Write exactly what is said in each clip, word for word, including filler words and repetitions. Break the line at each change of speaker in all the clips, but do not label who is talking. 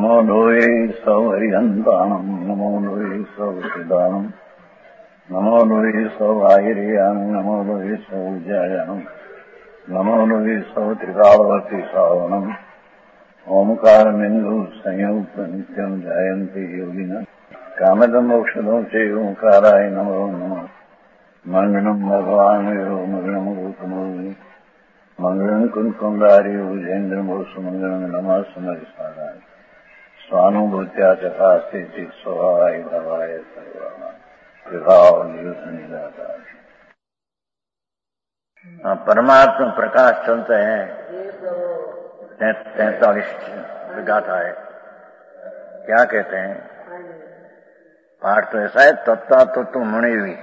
नमो लोये सौहरिहन्ताणम् नमो लोये सौहृदानम् नमो लोये सौभागिर्यानम् नमो लोये सौजायानम् नमो लोये सौत्रिकालवर्ति सावनम् ओंकारमिन्दु संयुक्त नित्यम् जायन्ति योगिनः कामदम् मोक्षदम् च ओंकाराय नमो नमः मङ्गलम् भगवान् यो मङ्गलम् रूपमोहि मङ्गलम् कुन्कुण्डारि उजेन्द्रमोसुमङ्गलम् नमः समरिसाराय स्वानुभूत्या चकास्ते चित् स्वभावाय भवाय सर्वाणाम् विभाव निदाता। परमात्मा प्रकाश चलते हैं तैतालीस गाथा है। क्या कहते हैं पाठ तो ऐसा है, तत्ता तत्व मुनिवी।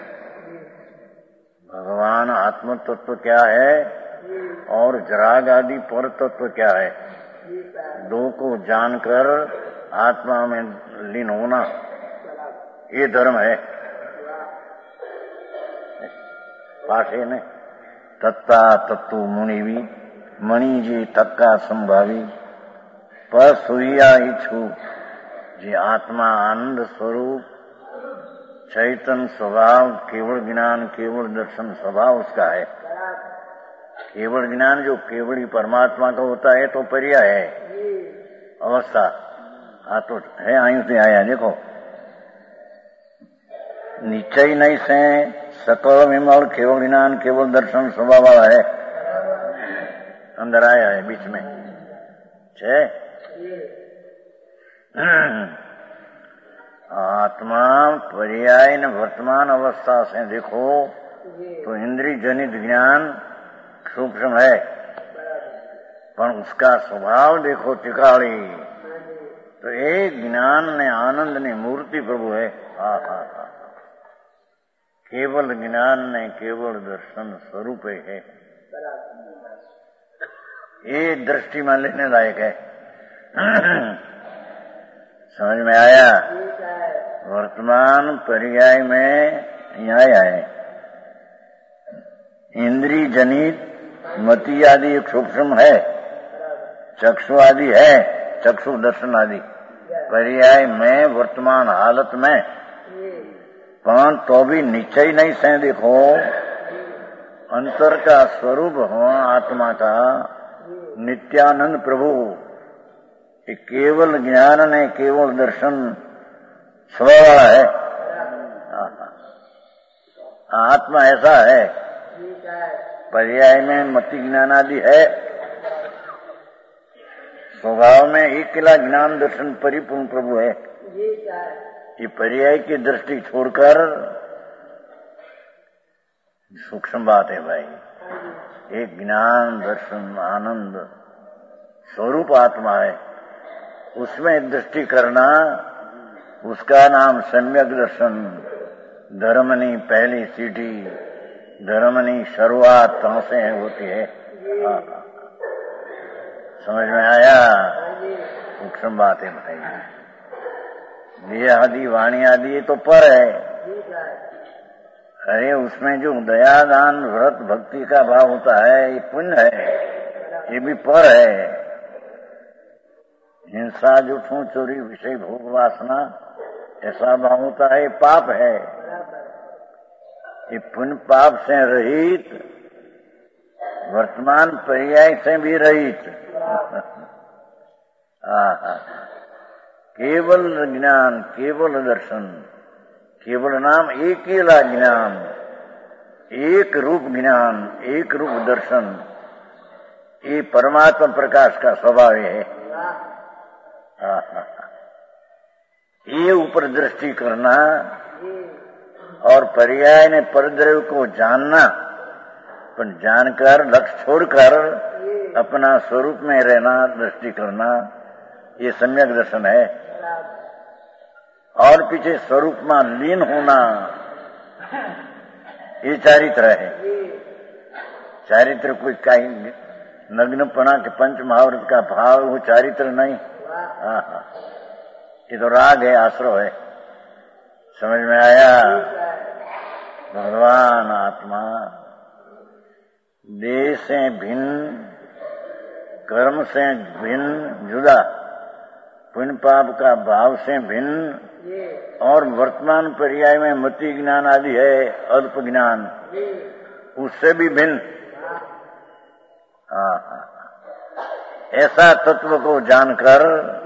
भगवान आत्म तत्व क्या है और जराग आदि पर तत्व क्या है, दो को जानकर आत्मा में लीन होना, ये धर्म है। पाठे ने तत्ता तत्व मुनिवी मणि जी तक्का संभावी पर सुइया इच्छु जी आत्मा आनंद स्वरूप चैतन्य स्वभाव केवल ज्ञान केवल दर्शन स्वभाव उसका है। केवल ज्ञान जो केवल ही परमात्मा का होता है तो पर्याय है अवस्था। हाँ तो है आयु से आया। देखो निश्चय नहीं से सकल विमल केवल ज्ञान केवल दर्शन स्वभाव वाला है। अंदर आया है बीच में छे। आत्मा पर्याय न वर्तमान अवस्था से देखो तो इंद्रिय जनित ज्ञान सूक्ष्म है, पर उसका स्वभाव देखो टिकाड़ी। तो एक ज्ञान ने आनंद ने मूर्ति प्रभु है। हा हा हा केवल ज्ञान ने केवल दर्शन स्वरूप है। ये दृष्टि में लेने लायक है। समझ में आया? वर्तमान पर्याय में यहाँ है इंद्रिय जनित मति आदि एक सूक्ष्म है, चक्षु आदि है, चक्षु दर्शन आदि पर्याय में वर्तमान हालत में, पर तो भी निश्चय नहीं से देखो अंतर का स्वरूप हो आत्मा का नित्यानंद प्रभु केवल ज्ञान ने केवल दर्शन स्वभाव है। आत्मा ऐसा है, पर्याय में मति ज्ञान आदि है, स्वभाव में अकेला ज्ञान दर्शन परिपूर्ण प्रभु है। ये पर्याय की दृष्टि छोड़कर सूक्ष्म बात है भाई। एक ज्ञान दर्शन आनंद स्वरूप आत्मा है, उसमें दृष्टि करना उसका नाम सम्यक दर्शन। धर्मनी पहली सीढ़ी, धर्मनी शुरुआत कहां से होती है। समझ में आया? सूक्ष्म बात है भाई। देह आदि वाणी आदि ये तो पर है। अरे उसमें जो दया दान व्रत भक्ति का भाव होता है ये पुण्य है, ये भी पर है। हिंसा जुठू चोरी विषय भोग वासना ऐसा भाव होता है, ये पाप है। ये पुण्य पाप से रहित वर्तमान पर्याय से भी रहित केवल ज्ञान केवल दर्शन, केवल नाम एक अकेला ज्ञान, एक रूप ज्ञान एक रूप दर्शन, ये परमात्मा प्रकाश का स्वभाव है। ये ऊपर दृष्टि करना और पर्याय ने परद्रव्य को जानना, पर जानकर लक्ष्य छोड़कर अपना स्वरूप में रहना, दृष्टि करना, ये सम्यक दर्शन है। और पीछे स्वरूप में लीन होना, ये चारित्र है। चारित्र कोई कहीं नग्नपना के पंच महाव्रत का भाव, वो चारित्र नहीं। हाँ हाँ ये तो राग है, आश्रव है। समझ में आया? भगवान आत्मा देह से भिन्न, कर्म से भिन्न जुदा, पुण्य पाप का भाव से भिन्न और वर्तमान पर्याय में मति ज्ञान आदि है, अल्प ज्ञान, उससे भी भिन्न। हाँ हाँ, ऐसा तत्व को जानकर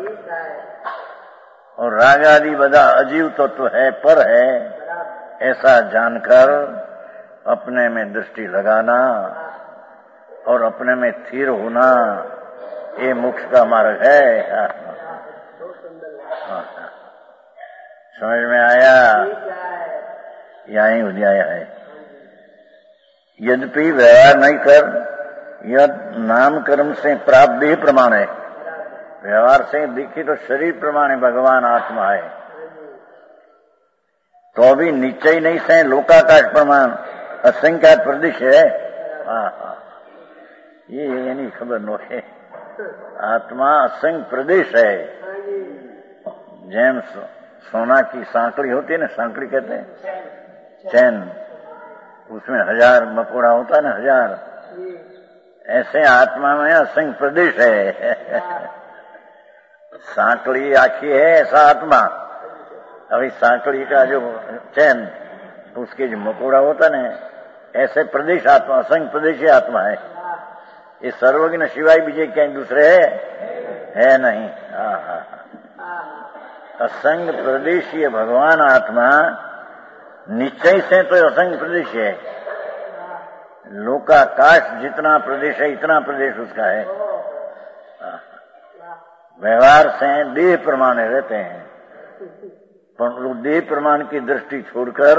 और राग आदि बदा अजीव तत्व है, पर है, ऐसा जानकर अपने में दृष्टि लगाना और अपने में स्थिर होना, ये मोक्ष का मार्ग है। हाँ, हाँ, समझ में आया? यहीं हो जाया है। यद्यपि व्यवहार नहीं कर, यद नाम कर्म से प्राप्त देह प्रमाण है। व्यवहार से दिखी तो शरीर प्रमाण है, भगवान आत्मा है, तो भी निश्चय नहीं से लोकाकाश प्रमाण असंख्या प्रदेश है। हाँ हाँ, ये यानी खबर नो है, आत्मा असंख्य प्रदेश है। जेम्स सोना की सांकड़ी होती है ना, सांकड़ी कहते हैं, चैन, उसमें हजार मकोड़ा होता है ना, हजार, ऐसे आत्मा में असंख्य प्रदेश है। सांकड़ी आखी है, ऐसा आत्मा। अभी सांकड़ी का जो चैन, उसके जो मकोड़ा होता है ना, ऐसे प्रदेश आत्मा, असंख्य प्रदेश आत्मा है। ये सर्वज्ञ शिवाय विजय क्या दूसरे है, है नहीं। हाँ हाँ, असंग प्रदेशीय भगवान आत्मा निश्चय से तो असंग प्रदेश है। लोकाकाश जितना प्रदेश है, इतना प्रदेश उसका है। व्यवहार से देह प्रमाण रहते हैं, पर लोग देह प्रमाण की दृष्टि छोड़कर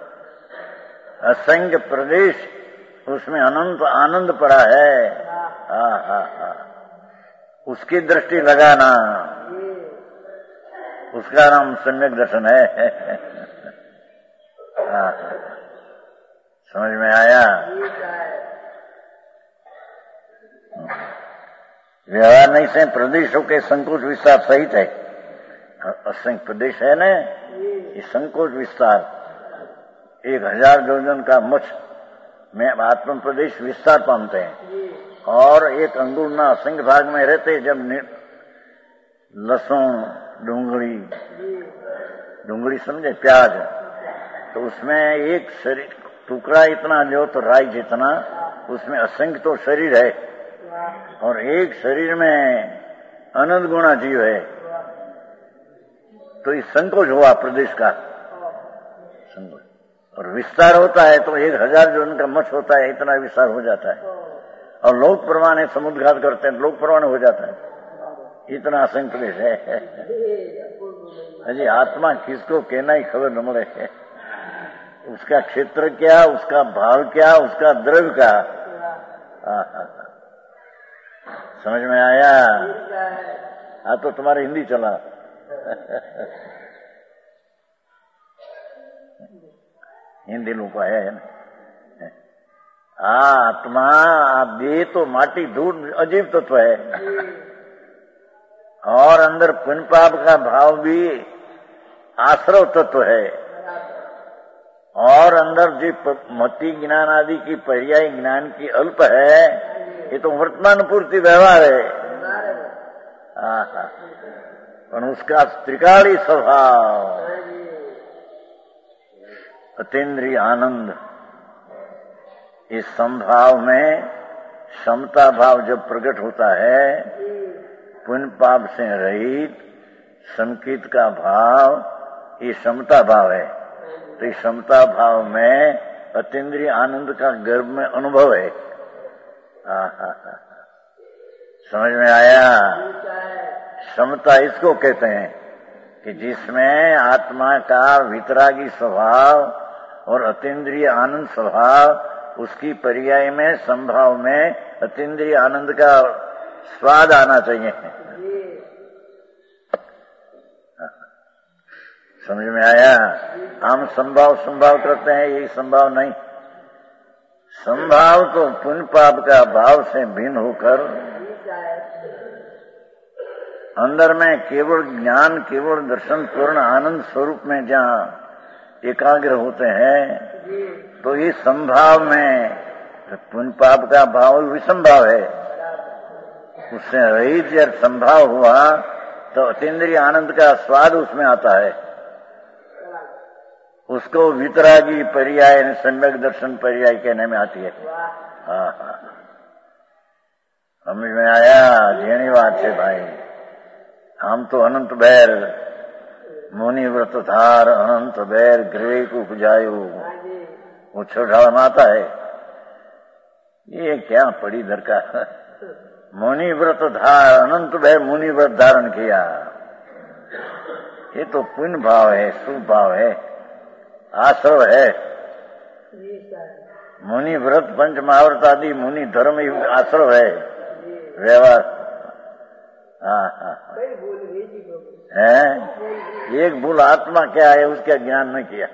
असंग प्रदेश, उसमें अनंत आनंद पड़ा है। हा हा हा, उसकी दृष्टि लगाना, उसका नाम सम्यक दर्शन है। हाँ, समझ में आया? व्यवहार नहीं से प्रदेशों के संकोच विस्तार सहित है। असंख्य प्रदेश है ना, ये संकोच विस्तार, एक हजार योजन का मछ में आत्म प्रदेश विस्तार पाते हैं, और एक अंगुल ना असंख्य भाग में रहते। जब लहसुन, डूंगरी, डूंगरी समझे, प्याज, तो उसमें एक शरीर टुकड़ा इतना लो तो राई जितना, उसमें असंख्य तो शरीर है, और एक शरीर में अनंत गुणा जीव है। तो इस संकोच हुआ प्रदेश का संकोच, और विस्तार होता है तो एक हजार जो उनका मछ होता है, इतना विस्तार हो जाता है। और लोक प्रमाण समुद्घात करते हैं, लोक प्रमाण हो जाता है, इतना असंख्य प्रदेश है। अजी आत्मा किसको कहना ही खबर न मिले, उसका क्षेत्र क्या, उसका भाव क्या, उसका द्रव्य क्या। समझ में आया? हाँ, तो तुम्हारी हिंदी चला। हिंदी लोग है ना, आत्मा दे तो माटी धूल अजीब तत्व है, और अंदर पुण्य पाप का भाव भी आश्रव तत्व है, और अंदर जो मति ज्ञान आदि की पर्याय ज्ञान की अल्प है, ये तो वर्तमान पूर्ति व्यवहार है। आहा, पर उसका त्रिकाली स्वभाव, अतीन्द्रिय आनंद, इस संभाव में समता भाव जब प्रकट होता है, पुण्य पाप से रहित संकित का भाव, ये समता भाव है। तो इस समता भाव में अतीन्द्रिय आनंद का गर्भ में अनुभव है। आहा, समझ में आया? समता इसको कहते हैं कि जिसमें आत्मा का वितरागी स्वभाव और अतीन्द्रिय आनंद स्वभाव, उसकी पर्याय में संभाव में अतीन्द्रिय आनंद का स्वाद आना चाहिए। समझ में आया? हम संभाव संभाव करते हैं, यही संभाव नहीं। संभाव तो पुण्य पाप का भाव से भिन्न होकर अंदर में केवल ज्ञान, केवल दर्शन, पूर्ण आनंद स्वरूप में जहाँ एकाग्र होते हैं, तो ये संभाव में पुण्य पाप का भाव विसंभाव है। उससे रहित जब संभाव हुआ तो अतीन्द्रिय आनंद का स्वाद उसमें आता है। उसको वितरागी पर्याय, सम्यक दर्शन पर्याय कहने में आती है। हाँ हाँ, समझ में आया? जेनी बात है भाई। हम तो अनंत बैर मुनि व्रत धार, अनंत बैर गृह को उपजायो, वो छोटा माता है। ये क्या पड़ी दरकार? मुनि व्रत धार, अनंत बैर मुनि व्रत धारण किया। ये तो पुण्य भाव है, शुभ भाव है, आश्रव है। मुनि व्रत पंच महाव्रत आदि मुनि धर्म ही आश्रव है, व्यवहार। हाँ हाँ है। एक भूल आत्मा क्या है उसका ज्ञान न किया।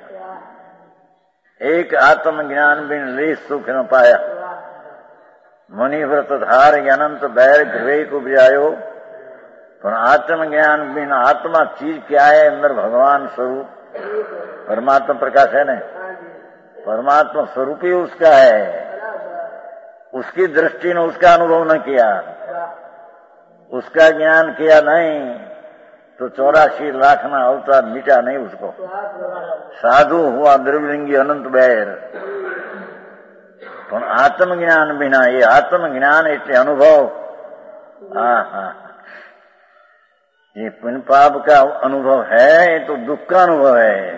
एक आत्म ज्ञान बिन ले सुख न पाया। मुनि व्रत धार अनंत बैर गृह को उपजायो, पर आत्म ज्ञान बिन आत्मा चीज क्या है? अंदर भगवान स्वरूप परमात्मा प्रकाश है न, परमात्मा स्वरूप ही उसका है। उसकी दृष्टि ने उसका अनुभव न किया, उसका ज्ञान किया नहीं, तो चौरासी लाख ना अवतार मिटा नहीं उसको। साधु हुआ द्रव्यलिंगी अनंत बैर, पण आत्मज्ञान बिना, ये आत्मज्ञान એટલે अनुभव। हाँ हाँ, ये पुण्य पाप का अनुभव है, ये तो दुख का अनुभव है।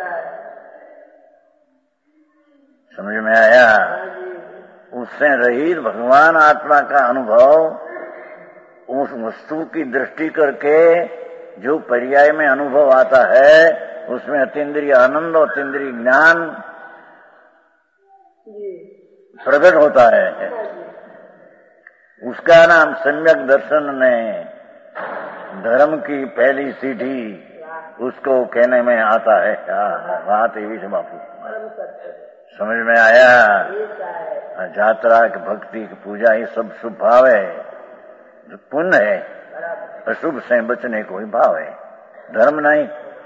समझ में आया? उससे रहित भगवान आत्मा का अनुभव, उस वस्तु की दृष्टि करके जो पर्याय में अनुभव आता है, उसमें अतीन्द्रिय आनंद और अतीन्द्रिय ज्ञान प्रकट होता है। उसका नाम सम्यक दर्शन ने धर्म की पहली सीढ़ी उसको कहने में आता है। बात ये भी बापू समझ में आया? यात्रा की भक्ति की पूजा ये सब शुभ भाव है, पुण्य है। अशुभ से बचने को ही भाव है, धर्म नहीं।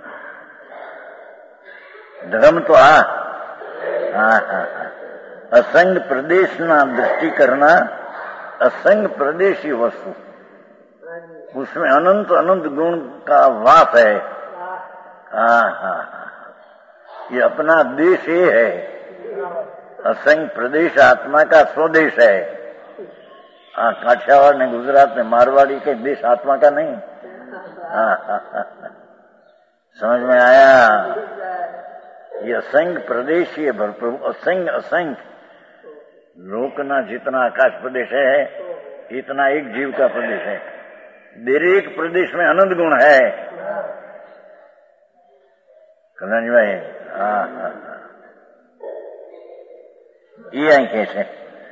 धर्म तो आ हाँ हाँ, असंग प्रदेश ना दृष्टि करना, असंग प्रदेशी वस्तु, उसमें अनंत अनंत गुण का वास है। हाँ हाँ, ये अपना देश ये है। असंग प्रदेश आत्मा का स्वदेश है। हाँ, काठियावाड़ ने, गुजरात में, मारवाड़ी के देश आत्मा का नहीं। हाँ हाँ हाँ, समझ में आया? ये असंग प्रदेश, ये भरपूर असंग असंग लोकना जितना आकाश प्रदेश है, इतना एक जीव का प्रदेश है। दरेक प्रदेश में अनंत गुण है। कल्याण भाई, हाँ हाँ, ये कैसे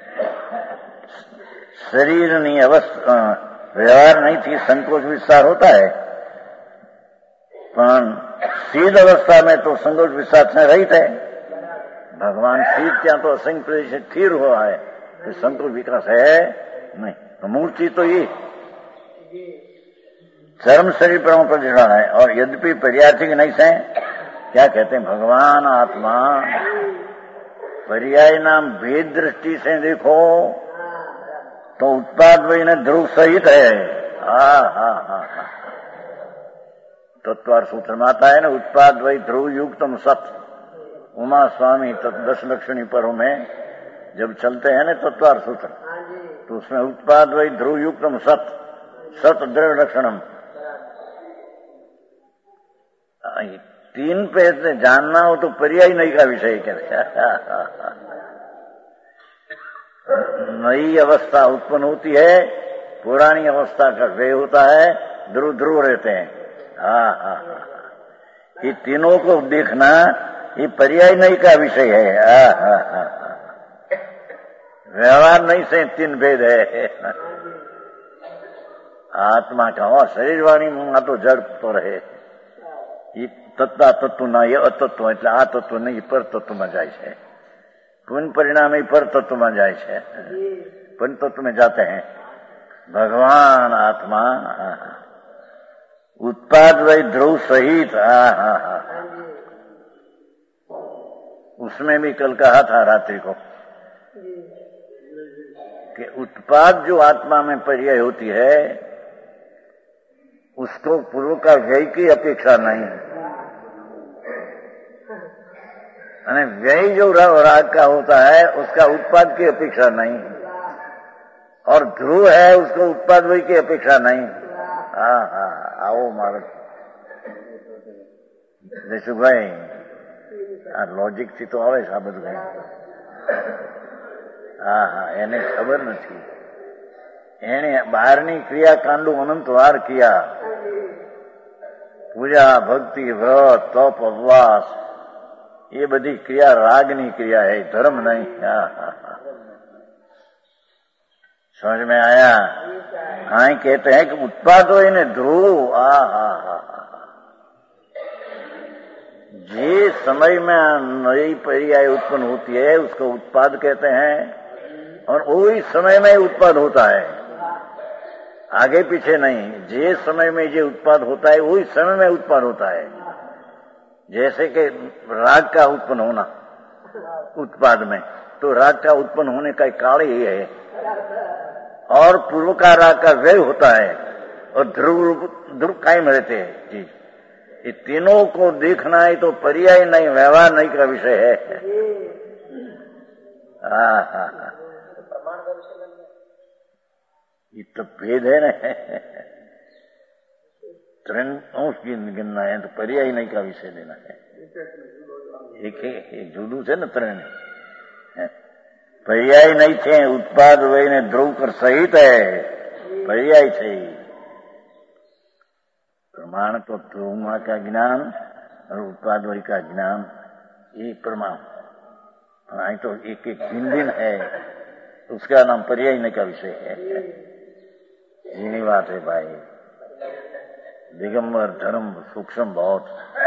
शरीर नहीं अवस्था व्यवहार नहीं थी, संकोच विस्तार होता है, पर सीध अवस्था में तो संकोच विस्तार से रहित है। भगवान सीध क्या तो असंग प्रदेश से स्थिर हुआ है, तो संकोच विकास है नहीं। तो मूर्ति तो ये चरम शरीर पर प्रतिष्ठा है। और यद्यपि पर्यार्थी नहीं से क्या कहते हैं, भगवान आत्मा पर्याय नाम भेद दृष्टि से देखो तो उत्पाद वही न ध्रुव सहित है। हा हा हा हा, तत्वार सूत्र में आता है ना, उत्पाद वही ध्रुव युक्तम सत। उमा स्वामी दस लक्षणी परों में जब चलते हैं ना तत्वार सूत्र, तो उसमें उत्पाद वही ध्रुव युक्तम सत, सत द्रव्य लक्षणम। तीन पे से जानना हो तो पर्याय नहीं का विषय कहते। नई अवस्था उत्पन्न होती है, पुरानी अवस्था का व्यय होता है, ध्रुव ध्रुव रहते हैं। हाँ हाँ हाँ, ये तीनों को देखना ये पर्याय नहीं का विषय है। हाँ हाँ हाँ, व्यवहार नहीं से तीन भेद है। आत्मा का हो शरीर वाणी में तो जड़ तो रहे। ये तत्ता तत्व ना, ये अतत्व એટલે આ તત્વ નહીં, પર તત્વમાં જાય છે। पुण्य परिणाम ही पर तत्व में जाए છે, पुण्य तत्व में जाते हैं। भगवान आत्मा उत्पाद वही ध्रुव सहित। हाँ हाँ हाँ, उसमें भी कल कहा था रात्रि को कि उत्पाद जो आत्मा में पर्याय होती है, उसको पूर्व का व्यय की अपेक्षा नहीं, અને व्यय जो राग का होता है उसका उत्पाद की अपेक्षा नहीं, और ध्रुव है उसको उत्पाद वही की अपेक्षा नहीं। हाँ हाँ आओ मारो જશુભાઈ, આ લોજિક થી તો આવે છે આ બધું। હા હા એને ખબર નથી, એને બહારની ક્રિયાકાંડો અનંતવાર કિયા, પૂજા ભક્તિ વ્રત તપ ઉપવાસ ये बड़ी क्रिया रागनी क्रिया है, धर्म नहीं। हाँ हाँ हाँ समझ में आया। हाँ कहते हैं कि उत्पाद हो इन्हें ध्रुव। आ हा हा जे समय में नई पर्याय उत्पन्न होती है उसको उत्पाद कहते हैं, और वही समय में उत्पाद होता है, आगे पीछे नहीं। जे समय में जो उत्पाद होता है वही समय में उत्पाद होता है। जैसे कि राग का उत्पन्न होना उत्पाद में, तो राग का उत्पन्न होने का काल ही है, और पूर्व का राग का व्यय होता है, और ध्रुव ध्रुव कायम रहते हैं जी। ये तीनों को देखना है तो पर्याय नहीं, व्यवहार नहीं का विषय है। हाँ हाँ हाँ ये तो भेद है ना, ત્રણ અંશ गिनना है तो पर्याय नहीं का विषय लेना है। एक एक जुदू છે ને ત્રણ पर्याय नहीं थे, उत्पाद वही ने ध्रुव कर सहित है, पर्याय थे। प्रमाण तो ध्रुव का ज्ञान और उत्पाद वही का ज्ञान, ये प्रमाण। हाँ तो एक एक भिन्न भिन्न है, उसका नाम पर्याय नहीं का विषय है। यही बात है भाई। दिगंबर धर्म सूक्ष्म बहुत,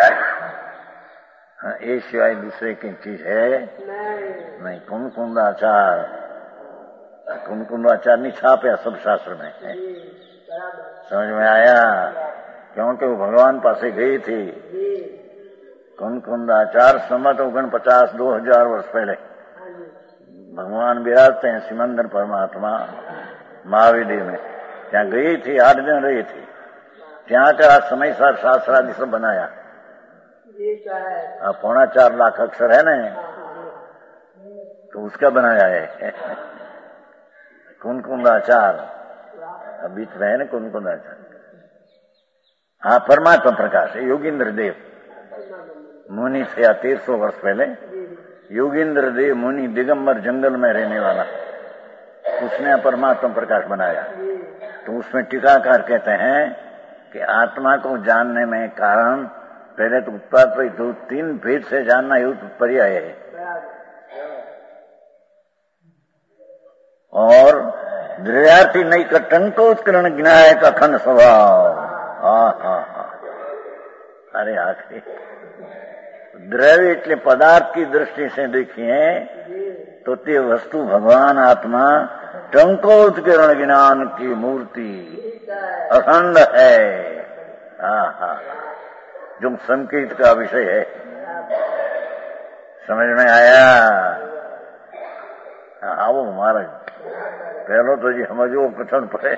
हाँ ये सिवाय दूसरे की चीज है नहीं। कुंकुंदाचार कुंकुंदाचार नहीं छापया सब शास्त्र में है, समझ में आया। क्योंकि वो भगवान पासे गई थी। कुंकुंदाचार समत ओगन पचास दो हजार वर्ष पहले भगवान विराजते हैं सिमंदर परमात्मा महावीर में, ત્યાં ગઈ थी, आठ दिन रही थी ત્યાં का समय सार शास्त्र आदि सब बनाया। पौना चार लाख अक्षर है ना, तो उसका बनाया है कुंकुंदाचार। बीच में है ना कुंकुंदाचार। हाँ परमात्मा प्रकाश है। योगींद्र देव मुनि थे तेरह सौ वर्ष पहले। योगींद्र देव मुनि दिगंबर जंगल में रहने वाला, उसने परमात्मा प्रकाश बनाया। तो उसमें टीकाकार कहते हैं कि आत्मा को जानने में कारण पहले तो उत्पाद पर दो तीन भेद से जानना ये पर्याय है, और द्रव्यार्थी नहीं का टंकोत्करण ज्ञाय का अखंड स्वभाव। हाँ हाँ हाँ अरे आखिर द्रव्य એટલે पदार्थ की दृष्टि से देखिए तो ते वस्तु भगवान आत्मा टंकोत्करण ज्ञान की मूर्ति अखंड है। हाँ हाँ जो संकेत का विषय है, समझ में आया। आओ महाराज पहलो तो जी समझो कठिन पड़े।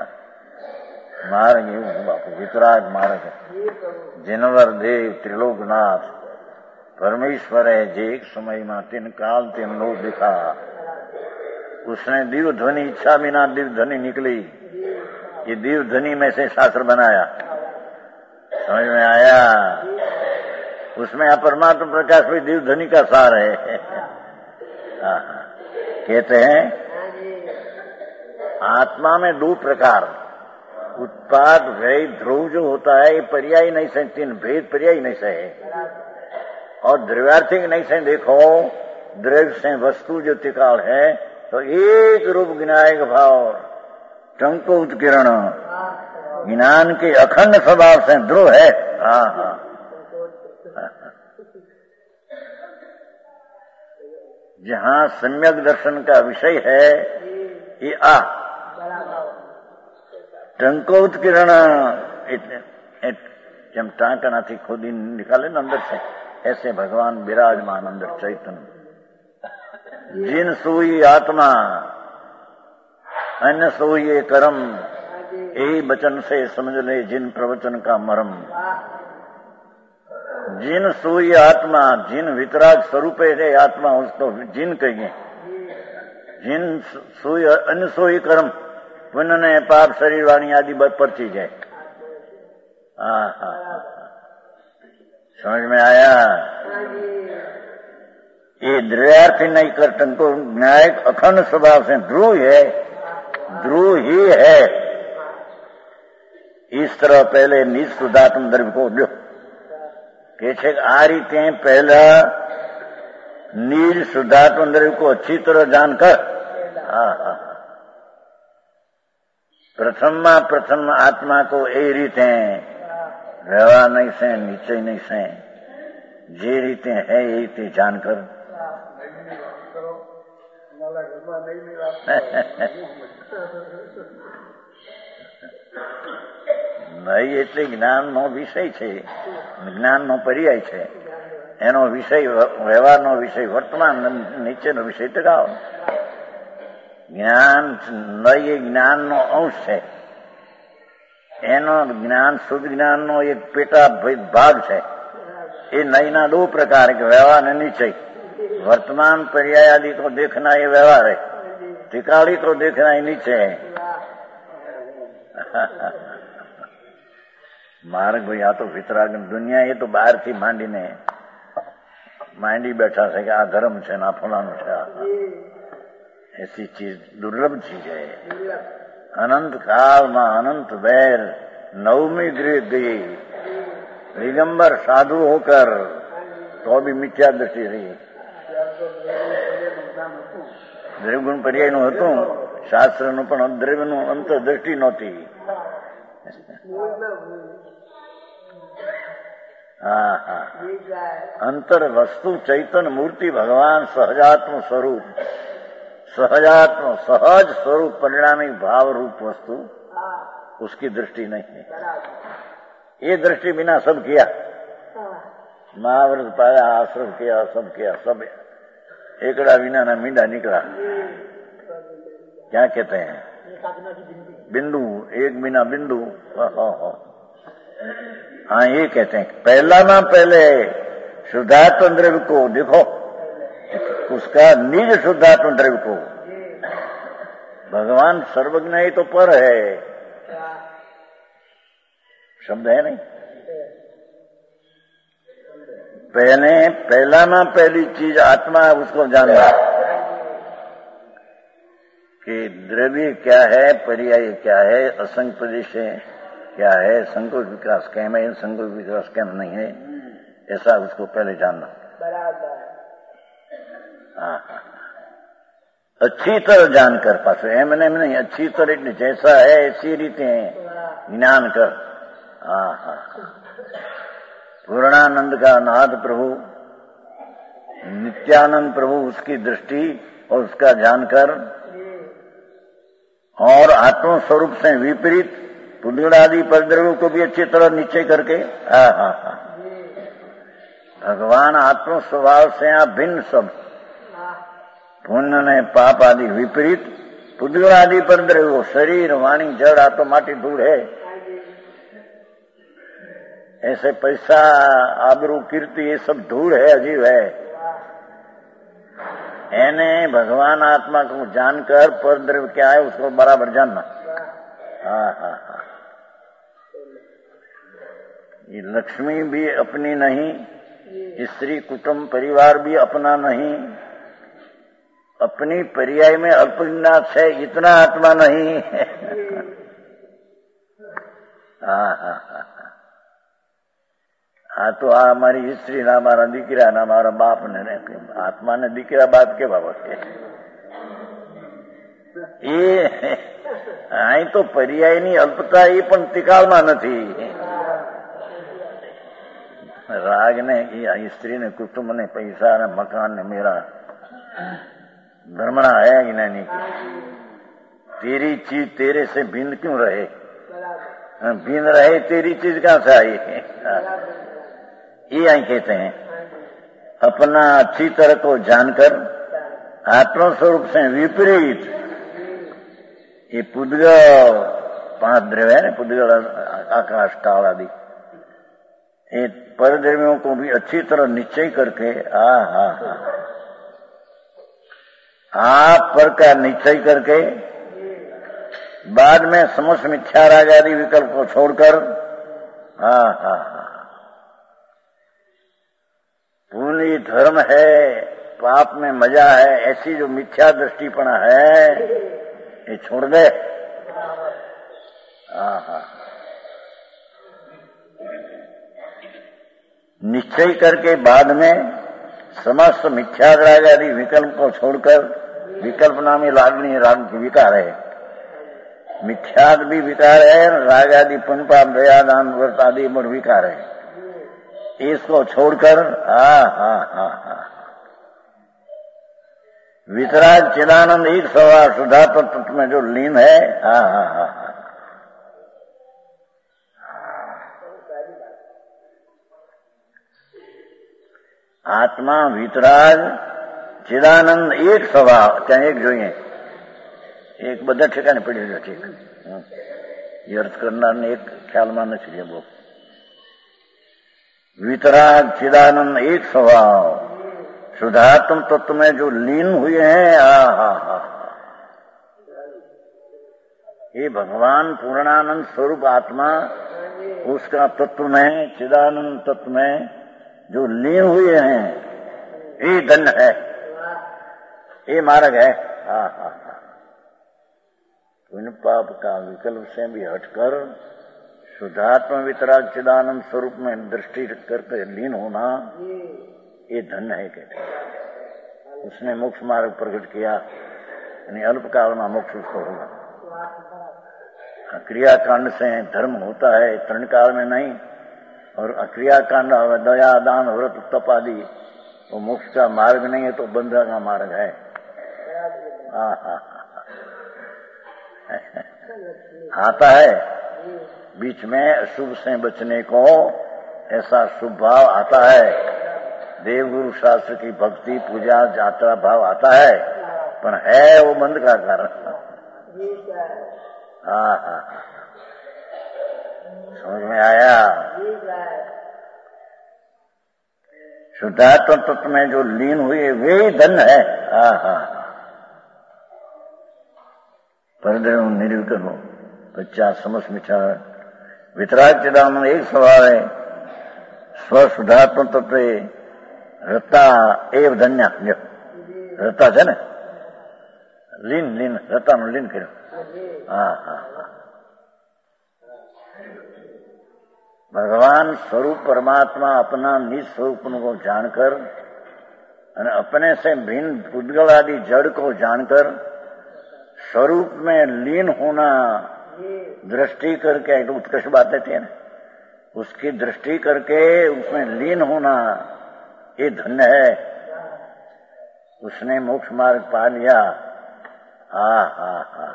मार्ग એવું બાપુ વિતરાગ માર્ગ जिनवर देव त्रिलोकनाथ परमेश्वर है जे एक समय में तीन काल तीन लोग दिखा। उसने दिव्य ध्वनि इच्छा बिना दिव्य ध्वनि निकली, ये दिव्य ध्वनि में से शास्त्र बनाया, समझ में आया। उसमें अपरमात्मा प्रकाश भी दिव्य ध्वनि का सार है। कहते हैं आत्मा में दो प्रकार, उत्पाद व्यय ध्रुव जो होता है ये पर्याय नहीं से, तीन भेद पर्याय नहीं से है, और द्रव्यार्थिक नहीं से देखो द्रव्य से वस्तु जो तिकाल है तो एक रूप ज्ञायक भाव टंको उत्किरण ज्ञान के अखंड स्वभाव से ध्रुव है। हाँ हाँ जहाँ सम्यक दर्शन का विषय है ये आ टंकोत्किरण जब टाँकना थी खुद ही निकाले न अंदर से, ऐसे भगवान विराजमान अंदर चैतन्य। जिन सोई आत्मा अन्य सोई कर्म यही वचन से समझ ले जिन प्रवचन का मर्म। जिन सोई आत्मा, जिन वितराग स्वरूपे है आत्मा, उसको जिन कहिए। जिन सोई अनसोई कर्म पुण्य ने पाप शरीर वाणी आदि परची जाए। हाँ हाँ समझ में आया। ये द्रव्यार्थी नहीं करतन को न्यायिक अखंड स्वभाव से ध्रुव है, ध्रुव ही है। इस तरह पहले निज शुद्धात्म द्रव्य को लो કે છે આ રીતે પહેલા નિજ શુદ્ધાત્મ દ્રવ્ય को अच्छी तरह जानकर हाँ हाँ प्रथम में प्रथम आत्मा को ए रीते व्यवहार नहीं से निश्चय नहीं से जे रीते है ये रीते जानकर नहीं એટલે જ્ઞાનનો વિષય છે, જ્ઞાનનો પર્યાય છે, એનો વિષય વ્યવહારનો વિષય વર્તમાન, નીચેનો વિષય ટકાવ. જ્ઞાન નહીં એ જ્ઞાનનો અંશ છે, એનો જ્ઞાન શુદ્ધ જ્ઞાનનો એક પેટા ભાગ છે. એ નહીંના दो प्रकार के व्यवहार ने निश्चय. वर्तमान पर्याय आदि को देखना ये व्यवहार है, टिकाड़ी को देखना ही निश्चय है. मार्ग भाई आ तो वितराग दुनिया ये तो बहार थी मांडी ने मांडी बैठा है कि आ धर्म है ना फलानु है. ऐसी चीज दुर्लभ चीज है. अनंत काल में अनंत वैर नवमी गृह गई दिगंबर साधु होकर तो भी मिथ्या दृष्टि रही. દ્રવ્યગુણ પર્યાયનું હતું શાસ્ત્રનું, પણ દ્રવ્યનું અંતરદ્રષ્ટિ નહોતી. हाँ हाँ अंतर वस्तु चैतन्य मूर्ति भगवान सहजात्म स्वरूप, सहजात्म सहज स्वरूप परिणामी भाव रूप वस्तु, उसकी दृष्टि नहीं है. ये दृष्टि बिना सब किया, महाव्रत पाया, आश्रम किया, सब किया, सब एकड़ा बिना ना मींडा निकला. क्या कहते हैं बिंदु, एक बिना बिंदु. हाँ ये कहते हैं पहला ना पहले शुद्धात्म द्रव्य को देखो, उसका निज शुद्धात्म द्रव्य को. भगवान सर्वज्ञ ही तो पर है, शब्द है नहीं. पहले पहला ना पहली चीज आत्मा है, उसको जानना कि द्रव्य क्या है, पर्याय क्या है, असंग प्रदेश क्या है, संकोच विकास कैम है, संकोच विकास कैम नहीं है, ऐसा उसको पहले जानना. हाँ हाँ अच्छी तरह जानकर पास एम एम नहीं, अच्छी तरह जैसा है ऐसी रीते ज्ञान कर. हाँ हाँ पूर्णानंद का नाथ प्रभु, नित्यानंद प्रभु, उसकी दृष्टि और उसका जानकर, और आत्म स्वरूप से विपरीत पुण्य आदि परद्रव्यों को भी अच्छी तरह निश्चय करके. हाँ हाँ हाँ भगवान आत्म स्वभाव से आप भिन्न सब, पुण्य ने पाप आदि विपरीत, पुण्य आदि परद्रव्यों शरीर वाणी जड़ आ तो माटी धूल है. ऐसे पैसा आबरू कीर्ति ये सब धूल है, अजीब है. एने भगवान आत्मा को जानकर परद्रव्य क्या है उसको बराबर जानना. हाँ हाँ हाँ ये लक्ष्मी भी अपनी नहीं, स्त्री कुटुंब परिवार भी अपना नहीं, अपनी पर्याय में अल्पज्ञात है, इतना आत्मा नहीं. हाँ हाँ हाँ हाँ तो आ हमारी स्त्री ना हमारा दीकरा ना हमारा बाप ने, आत्मा ने दीकरा बाप के बाबत है. ये અહીં તો પર્યાયની અલ્પતા એ પણ તિકાવમાં નથી. રાગ ને સ્ત્રી ને કુટુંબ ने पैसा ने मकान ने मेरा धर्मना है ज्ञानी की. तेरी चीज तेरे से भिन्न क्यों रहे, भिन्न रहे तेरी चीज कहां से आई. ये आई कहते हैं अपना अच्छी तरह को जानकर आत्म स्वरूप से विपरीत ये पुद्ग पांच द्रव्य है ना, पुद्गल, आकाश, काल आदि, ये परद्रव्यों को भी अच्छी तरह निश्चय करके आ हा हा आप पर का निश्चय करके बाद में समस्त मिथ्या राग आदि विकल्प को छोड़कर हा हा हा पुण्य धर्म है, पाप में मजा है, ऐसी जो मिथ्या दृष्टिपना है ये छोड़ दे। हा हा निश्चय करके बाद में समस्त मिथ्या राग आदि विकल्प को छोड़कर, विकल्प नामी लागनी राग की विकार है, मिथ्याद भी विकार है, राग आदि पुण्य पाप दया दान व्रत आदि पर विकार है, इसको छोड़कर हा हा हा हा वितराग चिदानंद एक सवा शुद्धात्म तत्व में जो लीन है, हा हा हा हा आत्मा वितराग चिदानंद एक स्वभाव, ત્યાં એક જોઈએ, એક બધા ઠેકાને પડી રહ્યો છે, એ અર્થ કરનારને એક ખ્યાલમાં નથી રહેવો। वितराग चिदानंद एक स्वभाव शुद्धात्म तत्व में जो लीन हुए हैं, हा हा हा ये भगवान पूर्णानंद स्वरूप आत्मा उसका तत्व में, चिदानंद तत्व में जो लीन हुए हैं, ये धन है, ये मार्ग है। हा हा हा पुण्य पाप का विकल्प से भी हटकर शुद्धात्मा वितराग चिदानंद स्वरूप में दृष्टि करके लीन होना, ये धन है कहते। उसने मोक्ष मार्ग प्रकट किया, यानी अल्पकाल में मोक्ष उसको होगा। क्रियाकांड से धर्म होता है, तरण काल में नहीं, और क्रियाकांड दया दान व्रत तप आदि वो मोक्ष का मार्ग नहीं है, तो बंधन का मार्ग है। हा हा आता है बीच में अशुभ से बचने को, ऐसा शुभ भाव आता है, देवगुरु शास्त्र की भक्ति पूजा यात्रा भाव आता है, पर है वो बंध का कारण। हा हा समझ में आया? शुद्धात्म तत्व में जो लीन हुए वे ही धन है। हा हा परदेव निर्विकल हो, पचास समस्त मिछा वितराग चिदानंद एक स्वभाव है, स्व शुद्धात्म तत्व रता एव धन्या, रता છે ને લીન લીન રતાનું લીન કર્યું। હા હા भगवान स्वरूप परमात्मा अपना निज स्वरूप को जानकर और अपने से भिन्न पुद्गल आदि जड़ को जानकर स्वरूप में लीन होना, दृष्टि करके, तो उत्कृष्ट बातें थी ना, उसकी दृष्टि करके उसमें लीन होना, ये धन्य है। उसने मोक्ष मार्ग पा लिया। हा हा हा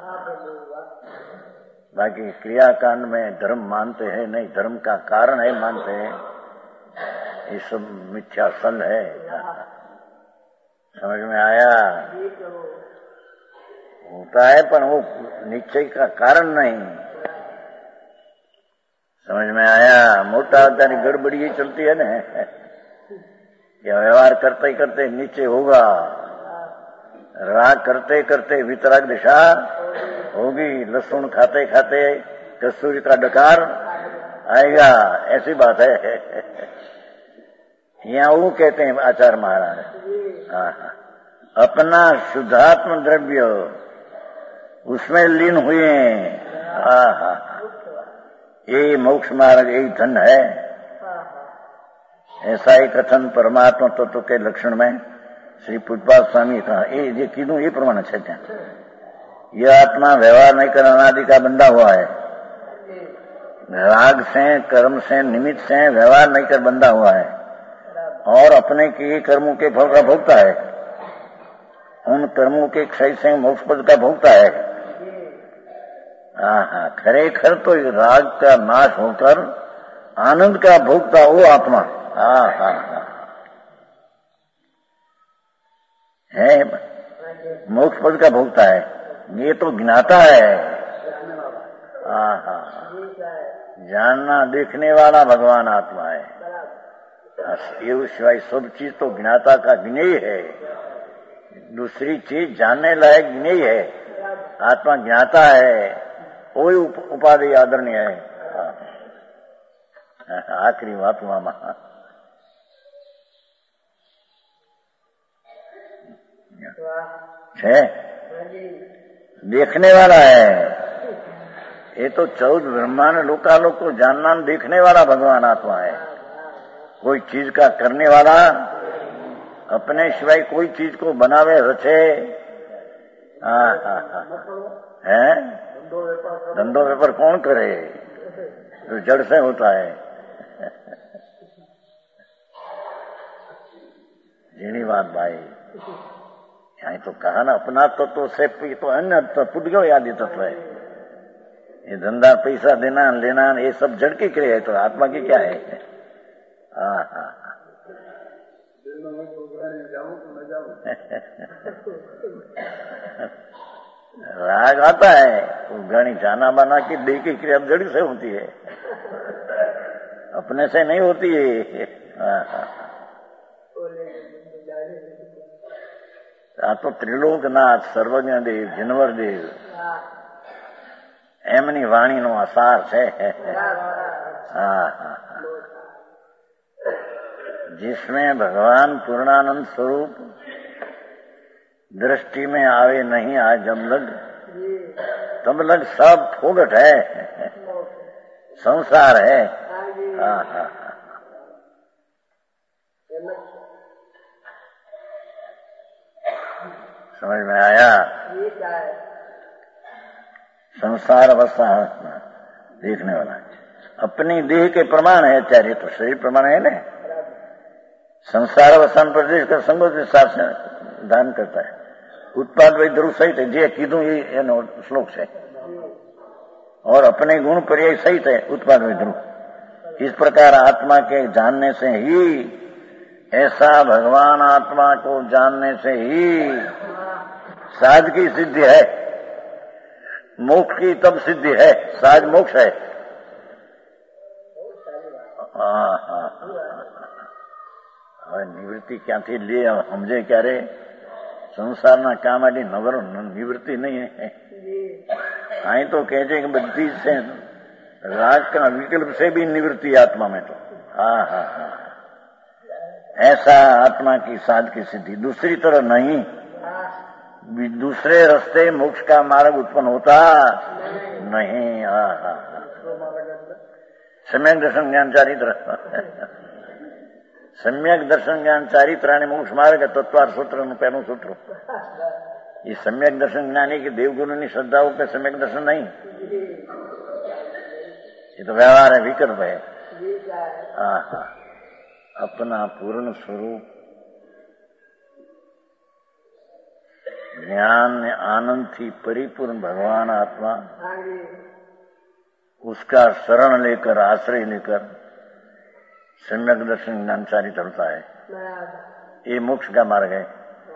बाकी क्रियाकांड में धर्म मानते हैं नहीं, धर्म का कारण है मानते हैं, ये सब मिथ्या सन है। समझ में आया? होता है पर वो निश्चय का कारण नहीं। समझ में आया? मोटा होता है गड़बड़ी ही चलती है ना, क्या व्यवहार करते करते निश्चय होगा, राग करते करते वितराग दिशा होगी, लहसुन खाते खाते कस्तूरी का डकार आएगा, ऐसी बात है। यहाँ वो कहते हैं आचार्य महाराज, अपना शुद्धात्म द्रव्य उसमें लीन हुए, हा हा ये मोक्ष मार्ग, यही धन है। ऐसा ही कथन परमात्मा तत्व के लक्षण में श्री पूज्यपाद स्वामी कहा, ये कीधु ये प्रमाण है क्या? यह आत्मा व्यवहार नहीं कर अनादि का बंधा हुआ है, राग से कर्म से निमित्त से व्यवहार नहीं कर बंधा हुआ है, और अपने किए कर्मों के फल का भोगता है, उन कर्मों के क्षय से मोक्ष पद का भोगता है। हाँ हाँ खरेखर तो राग का नाश होकर आनंद का भोगता वो आत्मा। हाँ हाँ हाँ है, मोक्ष पद का भोगता है, ये तो ज्ञाता है। हाँ, जानना देखने वाला भगवान आत्मा है। ये सिवाय सब चीज तो ज्ञाता का ज्ञेय है, दूसरी चीज जानने लायक ज्ञेय है। आत्मा ज्ञाता है, कोई उपाधि आदरणीय है। आखिरी बात मामा है, देखने वाला है। ये तो चौदह ब्रह्मांड लोकालोक को जानना देखने वाला भगवान आत्मा है। कोई चीज का करने वाला, अपने सिवाय कोई चीज को बनावे रचे। हाँ हाँ हाँ है, धंधो व्यापार कौन करे जो जड़ से होता है। जीनी बात भाई, यहाँ तो कहा ना अपना तत्व से तो अन्य तत्व गयो आदि तत्व है। ये धंधा पैसा देना लेना ये सब जड़ की क्रिया है, तो आत्मा की क्या है। हाँ हाँ राग आता है तो घनी जाना बना की देह की क्रिया जड़ से होती है, अपने से नहीं होती है। हाँ हाँ आ तो ત્રિલોકનાથ સર્વજ્ઞ દેવ જીનવર દેવ એમની વાણીનો આસાર છે। हाँ हाँ जिसमें भगवान पूर्णानंद स्वरूप दृष्टि में आवे नहीं आ जब लग तब लग सब फोगट है, संसार है। हाँ हाँ समझ में आया। संसार अवस्था देखने वाला अपनी देह के प्रमाण है, चाहे तो शरीर प्रमाण है ना। संसार अवस्थान प्रदेश का संगोच हिसाब से दान करता है। उत्पाद वही ध्रुव सहित है, जे कीधु ये श्लोक है, और अपने गुण पर्याय सहित है उत्पाद वही ध्रुव। इस प्रकार आत्मा के जानने से ही, ऐसा भगवान आत्मा को जानने से ही साध की सिद्धि है, मोक्ष की तब सिद्धि है, साध मोक्ष है। हाँ हाँ હવે નિવૃત્તિ ક્યાંથી લે સમજે ક્યારે। સંસારના કામ આટલી નવર નિવૃત્તિ નહીં है। અહીં तो કહે છે કે બધી से राग का विकल्प से भी निवृत्ति आत्मा में तो। हाँ हाँ हाँ ऐसा आत्मा की साध की सिद्धि दूसरी तरह नहीं, दूसरे रास्ते मोक्ष का मार्ग उत्पन्न होता नहीं। हाँ हाँ सम्यक दर्शन ज्ञान चारित्र सम्यक दर्शन ज्ञान चारित्र અને મોક્ષ માર્ગ તત્વાર સૂત્રનું પહેલું સૂત્ર। ये सम्यक दर्शन ज्ञानी की देवगुरुની श्रद्धाओं पे सम्यक दर्शन नहीं, ये तो व्यवहार है, विकल्प है। हाँ हाँ अपना पूर्ण स्वरूप ज्ञान आनंद थी परिपूर्ण भगवान आत्मा, उसका शरण लेकर आश्रय लेकर सम्यक दर्शन ज्ञान चारित चलता है। ये मोक्ष का मार्ग है।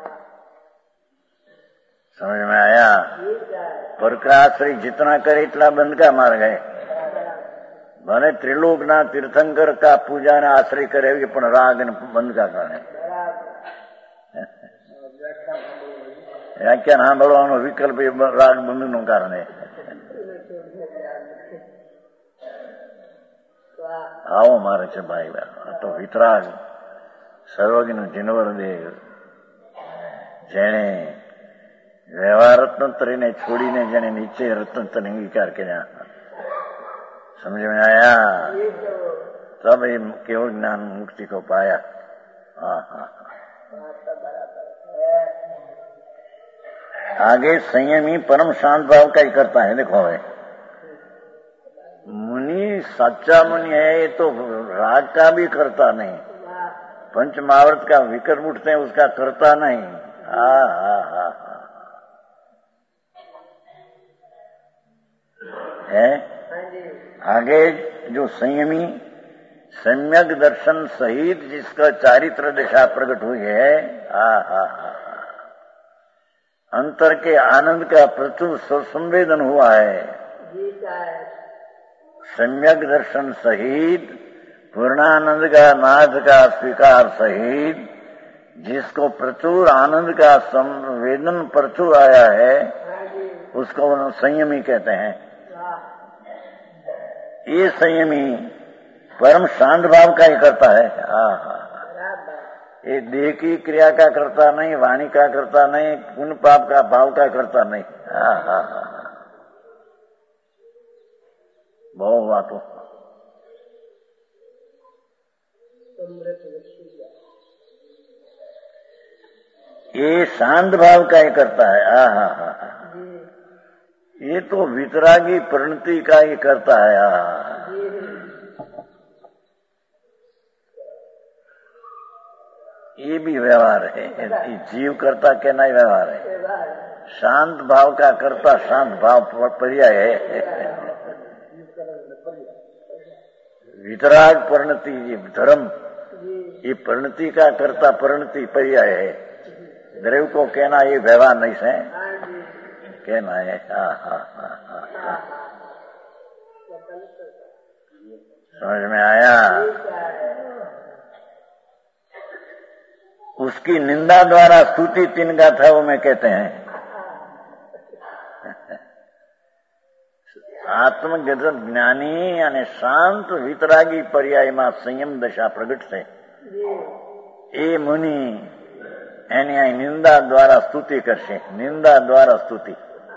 समझ में आया। पर का आश्रय जितना करे इतना बंद का मार्ग है। भले त्रिलोकना तीर्थंकर का पूजा ने आश्रय करे पण राग बंद का कारण है। व्याख्यान સાંભળવાનો વિકલ્પ એ રાગ બંધનું કારણ है। આવો મારે છે ભાઈ, આ તો વિતરાગ સર્વજ્ઞ જીનવર દેવ જેણે વ્યવહાર રત્નોત્તરીને છોડીને જેને નીચે રત્નોત્તર અંગીકાર કર્યા। समझ में आया। तब ये केवल ज्ञान मुक्ति को पाया। हाँ हाँ आगे संयमी परम शांत भाव का ही करता है। देखो है मुनि सच्चा मुनि है, ये तो राग का भी करता नहीं, पंच महावर्त का विकल्प उठते हैं उसका करता नहीं। हाँ हाँ हाँ है। आगे जो संयमी सम्यक दर्शन सहित जिसका चारित्र दिशा प्रकट हुई है। हाँ हाँ हाँ अंतर के आनंद का प्रचुर संवेदन हुआ है। सम्यक दर्शन सहित पूर्णानंद का नाथ का स्वीकार सहित जिसको प्रचुर आनंद का संवेदन प्रचुर आया है उसको संयमी कहते हैं। ये संयमी परम शांत भाव का ही करता है। हाँ, ये देह की क्रिया का करता नहीं, वाणी का करता नहीं, पुण्य पाप का भाव का करता नहीं। हाँ हाँ हाँ, बहुत बातों ये शांत भाव का ही करता है। हाँ हाँ हाँ हाँ, ये तो वितरागी परिणति का ही करता है। हाँ, ये भी व्यवहार है, ये जीव करता के नहीं व्यवहार है। शांत भाव का करता शांत भाव पर्याय है। वितराग परिणति ये धर्म, ये परिणति का करता परिणति पर्याय है। द्रव्य को कहना ये व्यवहार नहीं है, कहना है। हाँ हाँ हाँ हाँ, समझ में आया? उसकी निंदा द्वारा स्तुति तीन गाथा वो में कहते हैं। आत्मगत ज्ञानी यानी शांत वितरागी पर्याय में संयम दशा प्रगट से ए मुनि एनी आई निंदा द्वारा स्तुति करशे। निंदा द्वारा स्तुति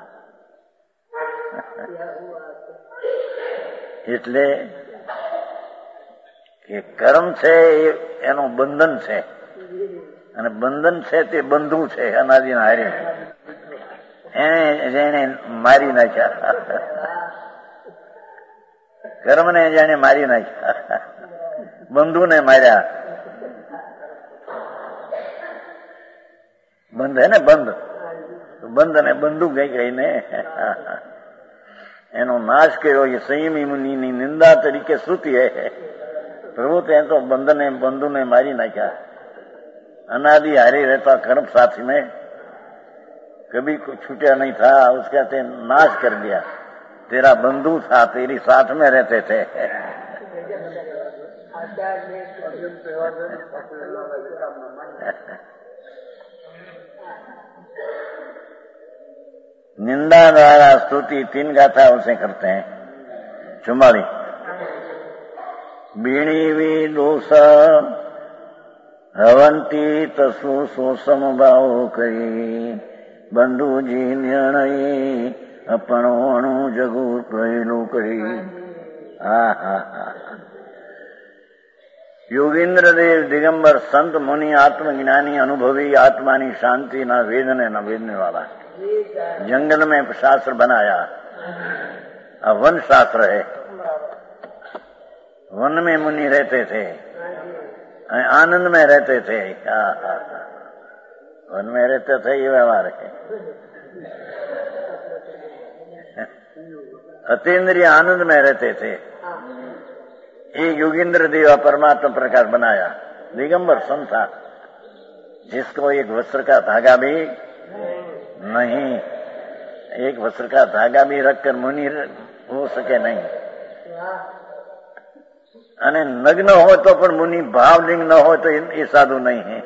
એટલે કે કર્મ છે એનું બંધન છે અને બંધન છે તે બંધુ છે અનાદિના હારે એને જેને મારી નાખ્યા કર્મને જેને મારી નાખ્યા બંધુને માર્યા બંધ હે ને બંધ બંધ અને બંધુ ગઈ ગઈને એનો નાશ કર્યો। ये संयमी मुनि ની निंदा तरीके श्रुति है। प्रभु ते तो बंध ने बंधु ने मारी नाख्या। अनादि हारे रहता कर्म साथी में कभी कुछ छूटा नहीं था, उसका ते नाश कर दिया। तेरा बंधु था, तेरी साथ में रहते थे। निंदा द्वारा स्तुति तीन गाथा उसे करते हैं। चुम्बाली बीणी विदोष हवंती तसु सो समभाव करी बंधु जी निर्णय अपनो अणु जगु पहलू करी। हा हा हा, योगेंद्र देव दिगंबर संत मुनि आत्मज्ञानी अनुभवी आत्मा नी शांति न वेदने न वेदने वाला जंगल में शास्त्र बनाया। अब वन शास्त्र है। वन में मुनि रहते थे, आनंद में रहते थे। आ, आ, आ, वन में रहते थे, ये व्यवहार है। अतीन्द्रिय आनंद में रहते थे। ये योगेंद्र देव परमात्मा प्रकाश बनाया। दिगंबर संत था जिसको एक वस्त्र का धागा भी नहीं, एक वस्त्र का धागा भी रखकर मुनि हो सके नहीं। અને નગ્ન હોય તો પણ મુનિ ભાવલિંગ ન હોય તો એ સાધુ નહીં है।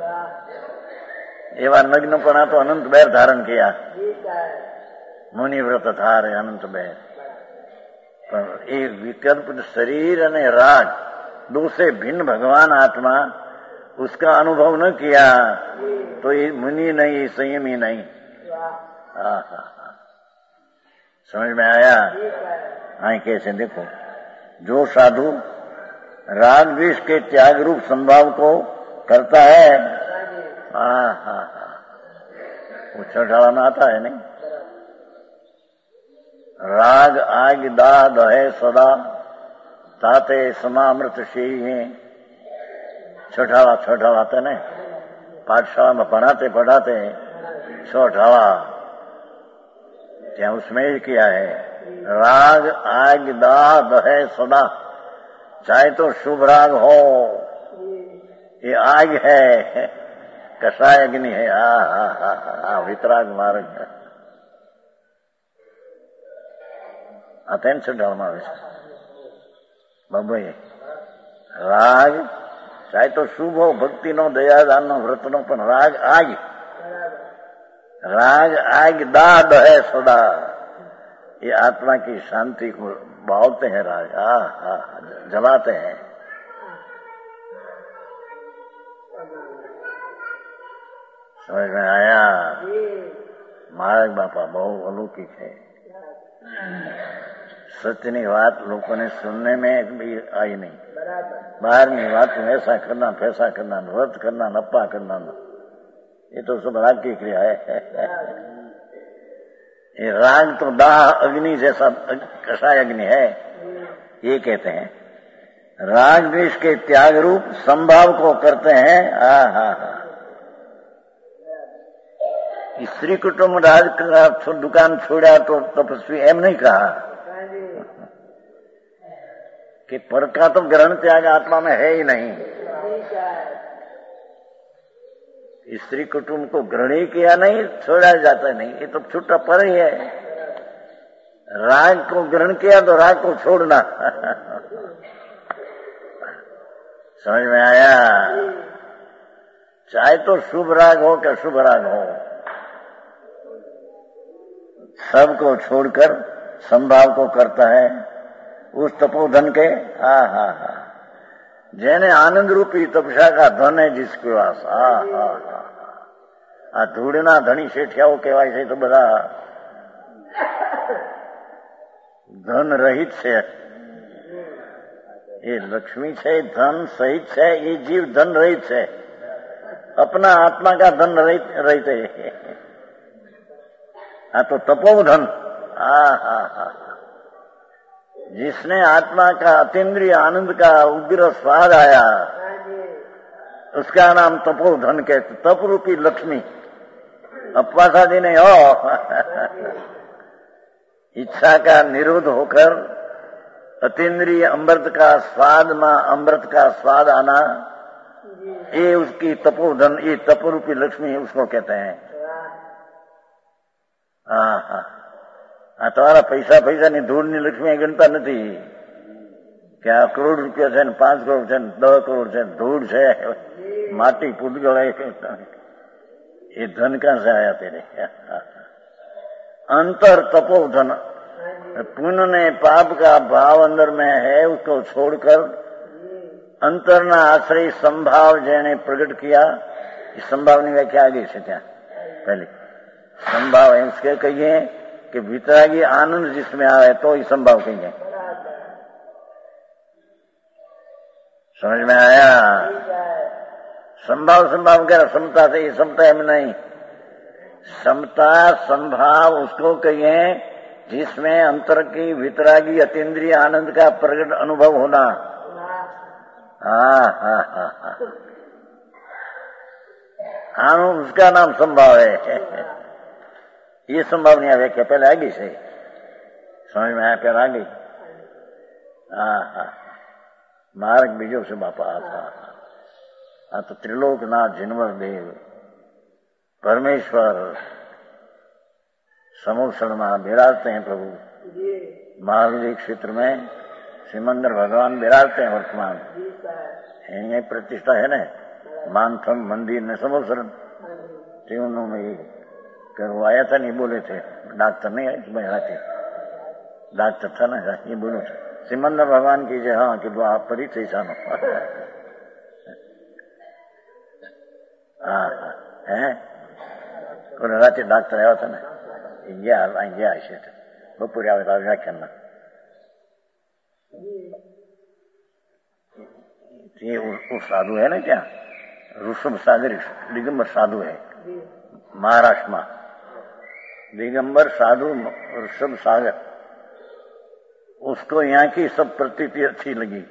એવા નગ્નપણા તો અનંત બેર ધારણ किया। મુનિ વ્રત ધારે અનંત બેર। પણ એ વિકલ્પ शरीर અને राग दो से भिन्न भगवान आत्मा उसका अनुभव न किया तो ये मुनि नहीं, संयमी नहीं। हाँ हाँ हाँ, समझ में आया? हाँ, कैसे देखो, जो साधु राग द्वेष के त्याग रूप संभाव को करता है, हाँ हाँ हाँ, वो छठाला में आता है नहीं। राग आग दाह दहे सदा ताते समामृत शेही। छठाला छठाला आते नहीं, पाठशाला में पढ़ाते पढ़ाते छठाला क्या उसमें ही किया है। राग आग दाह दहे सदा, चाहे तो शुभ राग हो, ये आग है, कषाय अग्नि है। हा हा हा हा, वितराग मार्ग। આ ત્રણ સંડાળમાં આવે છે બાબાએ. રાગ ચાહે તો શુભ હો, ભક્તિનો, દયાદાનનો, વ્રતનો, પણ રાગ આગ, राग आग दाद है सदा, ये आत्मा की शांति को बालते हैं राग, आ हा जलाते हैं. समझ में आया? महाराज बापा બહુ અલૌકિક है. सत्यની વાત લોકોને सुनने में भी आई नहीं. बाहरनी बात ऐसा करना, पैसा करना, व्रत करना, नप्पा करना, ये तो सब राग की क्रिया है. ये राग तो दाह अग्नि जैसा कषाय अग्नि है, ये कहते हैं. राग द्वेष के त्याग रूप संभाव को करते हैं. हा हा हा. स्त्री कुटुंब राज का दुकान छोड़ा तो तपस्वी एम नहीं कहा कि पर का तो ग्रहण त्याग आत्मा में है ही नहीं. स्त्री कुटुंब को ग्रहण ही किया नहीं, छोड़ा जाता नहीं, ये तो छूटा पर ही है. राग को ग्रहण किया तो राग को छोड़ना. समझ में आया? चाहे तो शुभ राग हो कि शुभ राग हो, सबको छोड़कर संभाव को करता है उस तपोधन के. हा हा हा. जेने आनंद रूपी तपस्या का धन है जिसके पास, हा हा हा. આ ધૂળના ધણી શેઠિયાઓ કહેવાય છે તો બધા ધન રહિત છે. એ લક્ષ્મી છે, ધન સહિત છે, ये जीव धन रहित है. अपना आत्मा का धन रहित रहित है. हाँ तो तपोधन, हा हा हा. जिसने आत्मा का अतीन्द्रिय आनंद का उग्र स्वाद आया, उसका नाम तपोधन के. तप रूपी लक्ष्मी अपवासादि नहीं हो. इच्छा का निरोध होकर अतीन्द्रिय अमृत का स्वाद में अमृत का स्वाद आना, ये उसकी तपोधन, ये तप रूपी लक्ष्मी उसको कहते हैं. हाँ हाँ. આ તમારા પૈસા પૈસાની ધૂળની લક્ષ્મી ગણતા નથી કે આ કરોડ રૂપિયા છે ને પાંચ કરોડ છે ને દસ કરોડ છે, ધૂળ છે, માટી પૂતગળ, ये धन कहां से आया तेरे? अंतर तपोधन. पुण्य ने पाप का भाव अंदर में है, उसको छोड़कर अंतरना आश्रय संभाव जेने प्रकट किया. इस संभाव ની વ્યાખ્યા आगे છે ત્યાં पहले. संभाव है इसके कहिए कि वितरागी आनंद जिसमें आए तो ये संभाव कहिए. समझ में आया? संभाव संभाव कह रहा समता से, ये समता है नहीं. समता संभाव उसको कहिए जिसमें अंतर की वितरागी अतीन्द्रिय आनंद का प्रकट अनुभव होना. हाँ हाँ हाँ हाँ. हाँ उसका नाम संभाव है. ये संभावनी व्याख्या पहले आ गई से, समझ में आया? पहले आ गई. हाँ हाँ. मार्ग बीजों से बापा आता. हाँ तो त्रिलोकनाथ जिनवर देव परमेश्वर समोक्षण में विराजते हैं. प्रभु महावीर क्षेत्र में सिमंदर भगवान विराजते हैं वर्तमान. यही प्रतिष्ठा है ना, मानथम मंदिर ने समोक्षण तीनों में वो आया था नहीं, बोले थे डॉक्टर नहीं आए महिला के, डॉक्टर था ना, ये बोलो थे सिमंदर भगवान की जय. हाँ कि आप परिचय जानो. हाँ है रात डॉक्टर आया था ना, ગયા ગયા હશે બપોરે આવે તો વ્યાખ્યાનમાં. ये वो साधु है ना क्या, ऋषभ सागर दिगंबर साधु है महाराष्ट्र में. दिगंबर साधु ऋषभ सागर, उसको यहाँ की सब प्रतीति अच्छी लगी.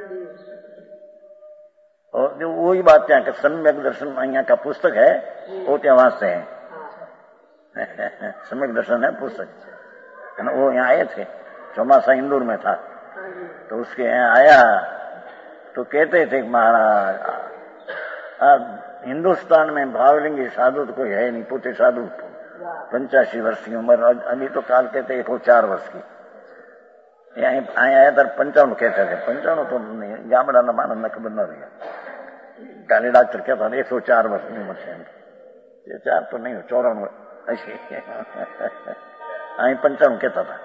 और जो वही बात यहाँ का सम्यक दर्शन यहाँ का पुस्तक है वो क्या वास्ते है. सम्यक दर्शन है पुस्तक, वो यहाँ आए थे. चौमासा इंदौर में था तो उसके यहाँ आया तो कहते थे महाराज हिंदुस्तान में भावलिंगी साधु तो कोई है नहीं. पोते साधु पंचासी वर्ष की उम्र, अभी तो काल कहते एक चार वर्ष की. અહીંયા આયા ત્યારે પંચાણું કહેતા છે. પંચાણું તો ગામડાના માણસને ખબર ન રહી. કાલે ડાક્ટર કહેતા એકસો ચાર વર્ષની ઉંમર છે. એ ચાર તો નહીં, ચોરાણું હશે. અહીં પંચાણું કહેતા હતા.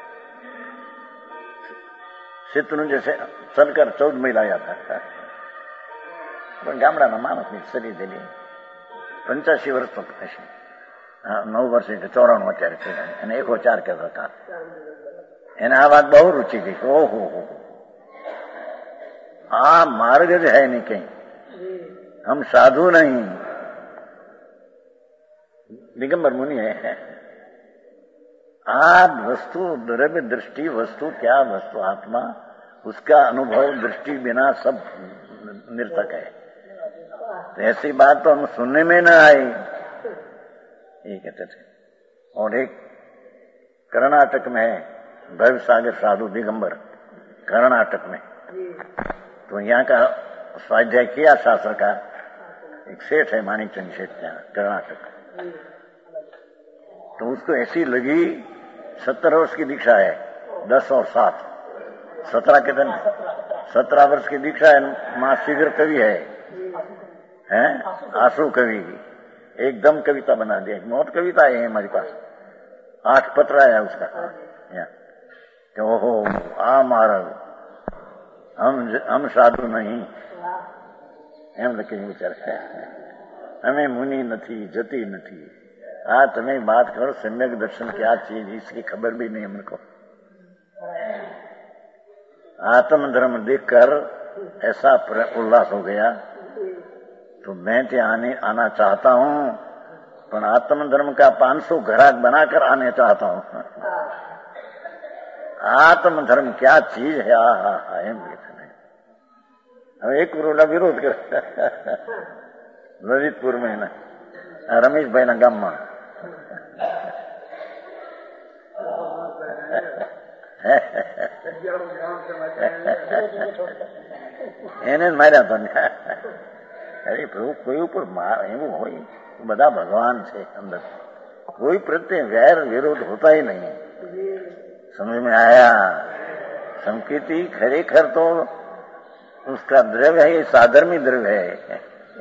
સિત્તનું જે સરકાર ચૌદ મહિલા આવ્યા હતા. પણ ગામડાના માણસની શરીર થયેલી પંચ્યાસી વર્ષ તો હશે. હા, નવ વર્ષ એટલે ચોરાણું અત્યારે છે. અને એકો ચાર કહેતા હતા. એને આ વાત બહુ રૂચી ગઈ. ઓહો હો, આ માર્ગ જ હૈ નહીં કहीं, हम साधु नहीं. दिगंबर मुनि है. आप वस्तु द्रव्य दृष्टि वस्तु क्या वस्तु आत्मा, उसका अनुभव दृष्टि बिना सब निरर्थक है. तो ऐसी बात तो हम सुनने में न आई, ये कहते थे. और एक कर्नाटक में है भव सागर साधु दिगंबर, कर्नाटक में. तो यहाँ का स्वाध्याय किया शास्त्र का. एक सेठ है मानिकचंद सेठ, यहाँ कर्नाटक. तो उसको ऐसी लगी, सत्तर वर्ष की दीक्षा है, दस और सात सत्रह के दिन सत्रह वर्ष की दीक्षा है. माँ शीघ्र कवि है, हैं आंसू कवि, एकदम कविता बना दिया. बहुत कविता है हमारे पास, आठ पत्र है उसका. कि ओहो आ महाराज, हम हम साधु नहीं એમ લખીને વિચારે. અમે મુનિ નથી, જતી નથી. हाँ तुम्हें बात करो सम्यक दर्शन क्या चीज, इसकी खबर भी नहीं हमको. आत्म धर्म देखकर ऐसा उल्लास हो गया. तो मैं तो आने आना चाहता हूँ, पर आत्म धर्म का पांच सौ घराक बनाकर आने चाहता हूँ. आत्म धर्म क्या चीज है. हा हा हा एम कहते नहीं. હવે એક કરોડના વિરોધ કરે લલિતપુર માં એના રમેશભાઈના ગામમાં. એને માર્યા હતા. અરે પ્રભુ, કોઈ ઉપર એવું હોય, બધા ભગવાન છે અંદર, कोई प्रत्यय वैर विरोध होता ही नहीं. समझ में आया. संकीर्ति खरेखर तो उसका द्रव्य है, ये साधर्मी द्रव्य है.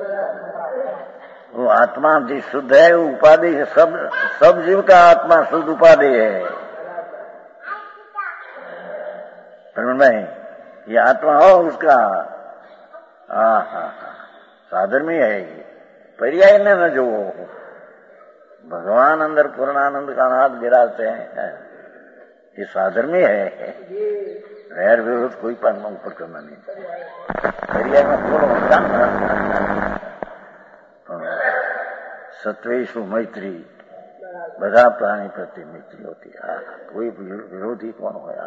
वो आत्मा जी शुद्ध है, वो उपाधि है. सब सब जीव का आत्मा शुद्ध उपाधि है. प्रवीण भाई, ये आत्मा हो उसका, हाँ हाँ साधर्मी है. ये पर्याय ने न जो भगवान अंदर पूर्णानंद का नाथ विराजते हैं, ये साधर्मी है. वैर विरोध कोई पालना ऊपर करना नहीं चाहिए. पर्याय में थोड़ा सत्वेशु मैत्री, બધા પ્રાણી પ્રત્યે मैत्री होती है. कोई विरोधी कौन होया.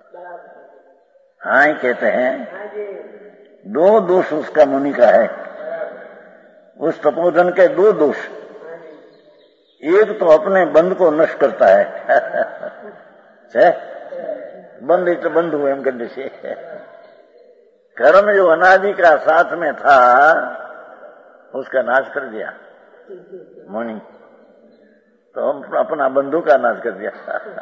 हाँ, कहते हैं दो दोष उसका मुनि का है. उस तपोधन के दो दोष. एक तो अपने बंध को नष्ट करता है. बंध तो बंध हुए हम गंडे से. कर्म जो अनादि का साथ में था उसका नाश कर दिया मुनि. तो हम अपना बंधु का नाश कर दिया.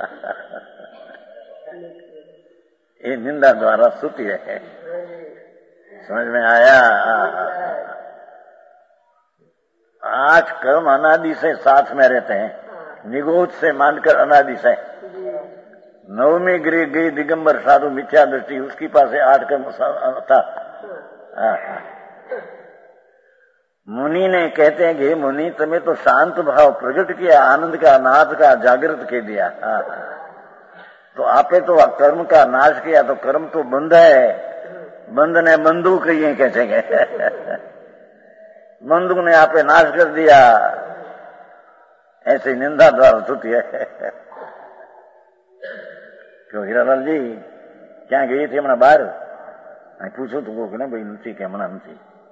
ये निंदा द्वारा स्तुति है. समझ में आया. आठ कर्म अनादि से साथ में रहते हैं, निगोद से मानकर अनादि से. नवमी गृह गई दिगंबर साधु मिथ्या दृष्टि, उसकी पास आठ कर्म था. मुनि ने कहते हैं कि मुनि तुम्हें तो शांत भाव प्रकट किया, आनंद का नाथ का जागृत के दिया. तो आपे तो कर्म का नाश किया. तो कर्म तो बंध है, बंध ने बंधु कहिए कैसे गए. बंधु ने आपे नाश कर दिया. ऐसे निंदा द्वारा स्तुति है. क्यों हीरालाल जी क्या गई थी हमारा बाहर? पूछो तुमको कि ना भाई નથી કે હમણાં નથી.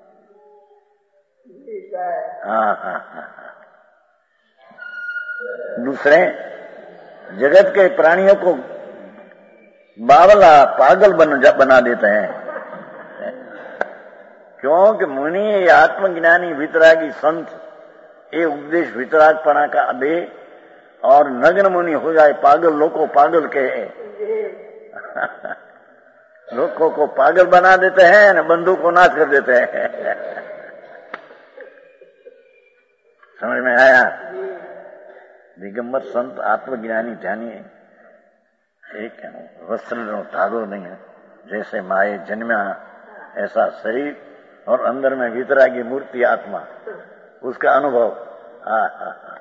हाँ हाँ हाँ. दूसरे जगत के प्राणियों को बावला पागल बन बना देते हैं. क्योंकि मुनि आत्मज्ञानी वितरागी संत ये उपदेश वितरागपना का दे, और नग्न मुनि हो जाए पागल लोगों पागल के लोगों को पागल बना देते हैं न बंदूक को नाश कर देते हैं। समझ में आया? दिगंबर संत आत्मज्ञानी ध्यानी एक वस्त्र धागो नहीं है, जैसे माए जन्मा ऐसा शरीर और अंदर में वितरागी मूर्ति आत्मा, उसका अनुभव। आ, आ, आ।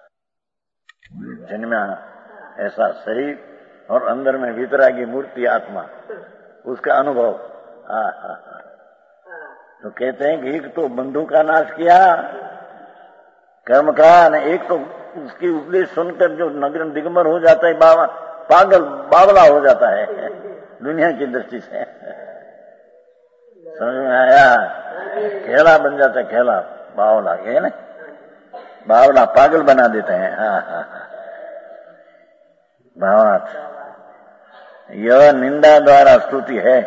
जन्मा ऐसा शरीर और अंदर में वितरागी मूर्ति आत्मा, उसका अनुभव। आ, आ, आ। तो कहते हैं कि एक तो बंधु का नाश किया कर्म का, न एक तो उसकी उपदेश सुनकर जो नगर दिगंबर हो जाता है, बाबा पागल बावला हो जाता है दुनिया की दृष्टि से। समझ में आया? खेला बन जाता है, खेला बावला है ना, बावला पागल बना देते हैं। हाँ हाँ हाँ बावला। यह निंदा द्वारा स्तुति है।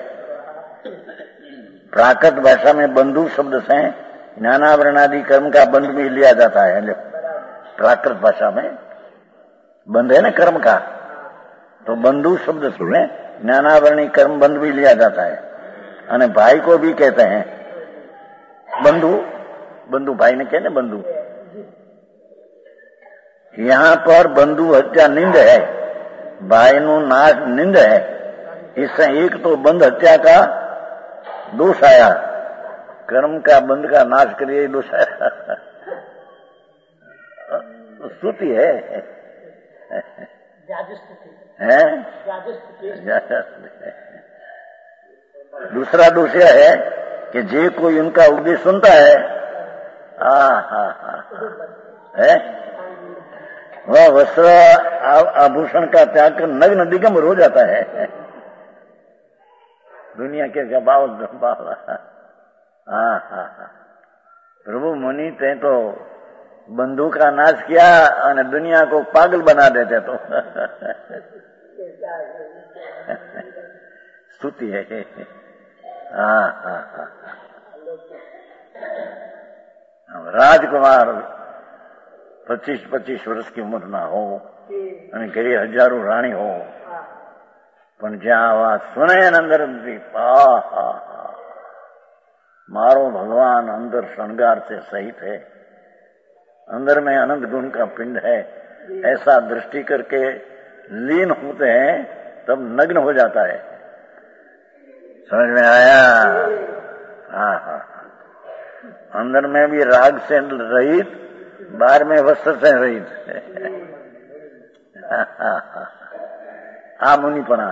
प्राकृत भाषा में बंधु शब्द से ज्ञानावरण आदि कर्म का बंध भी लिया जाता है। प्राकृत भाषा में बंध है ना कर्म का, तो बंधु शब्द सुने ज्ञानावरणी कर्म बंध भी लिया जाता है। અને भाई को भी कहते हैं बंधु, बंधु भाई ने कहने बंधु। यहां पर बंधु हत्या निंद है, भाई नु नाश निंद है। इससे एक तो बंध हत्या का दोष आया, कर्म का बंध का नाश करिए दोष आया। स्तुति है, है? दूसरा दोष यह है कि जे कोई उनका उपदेश सुनता है, हा हा हा है, वह वस्त्र आभूषण का त्याग कर नग्न दिगंबर हो जाता है। दुनिया के गबाव गबाव। हाँ हाँ हाँ प्रभु मुनि ते तो बंधु का नाश किया और दुनिया को पागल बना देते तो स्तुति है। हाँ हाँ हाँ राजकुमार पच्चीस पच्चीस वर्ष की उम्र ना हो અને ઘરે હજારો રાણી હો, પણ જ્યાં આવા સુને અંદર मारो भगवान अंदर श्रृंगार से सहित है, अंदर में अनंत गुण का पिंड है, ऐसा दृष्टि करके लीन होते हैं तब नग्न हो जाता है। समझ में आया? हाँ हाँ अंदर में भी राग से रहित, बाहर में वस्त्र से रहित। आ मुनिपना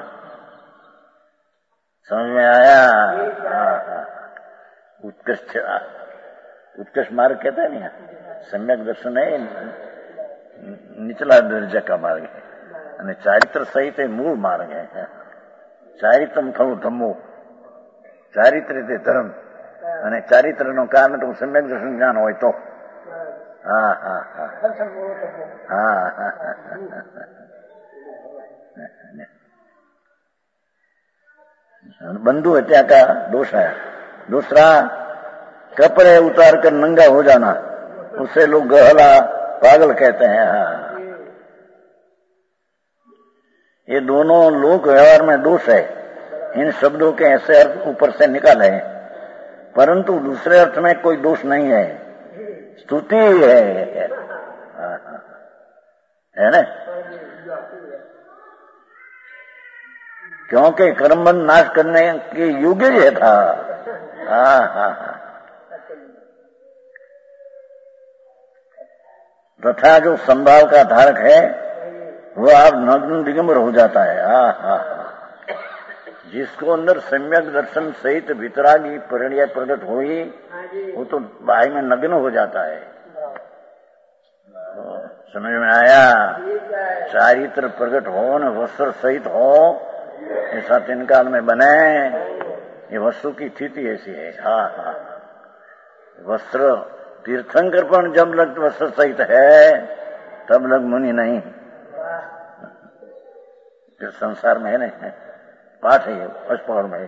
समझ में आया? हाँ हाँ उत्कृष्ट उत्कृष्ट मार्ग कहते हैं नहीं, सम्यक दर्शन है निचला दर्जा का मार्ग है, અને ચારિત્ર સહિત એ મૂળ માર્ગ है। ચારિત્રમ થવું ધમ્મો, ચારિત્ર તે ધર્મ, અને ચારિત્રનો કારણ તો સમ્યક દર્શન જ્ઞાન હોય તો। હા હા હા હા बंधु हत्या का दोष है। दूसरा कपड़े उतार कर नंगा हो जाना, उससे लोग गहला पागल कहते हैं। हाँ ये दोनों लोक व्यवहार में दोष है। इन शब्दों के ऐसे अर्थ ऊपर से निकाले हैं, परंतु दूसरे अर्थ में कोई दोष नहीं है, स्तुति है, है ना? क्योंकि कर्मबंध नाश करने के योग्य ही था। हाँ हाँ हाँ तथा जो संभाव का धारक है वह आप नग्न दिगंबर हो जाता है। हाँ हाँ जिसको अंदर सम्यक दर्शन सहित वितरागी परिणय प्रकट हुई, वो तो बाहर में नग्न हो जाता है। समझ में आया? चारित्र प्रकट हो न वस्त्र सहित हो, ऐसा तीन काल में बने, ये वस्तु की स्थिति ऐसी है। हाँ हाँ वस्त्र तीर्थंकर पण जब लग वस्त्र सहित है तब लग मुनि नहीं। फिर संसार में है नहीं, पाठ है पचपौड़ में,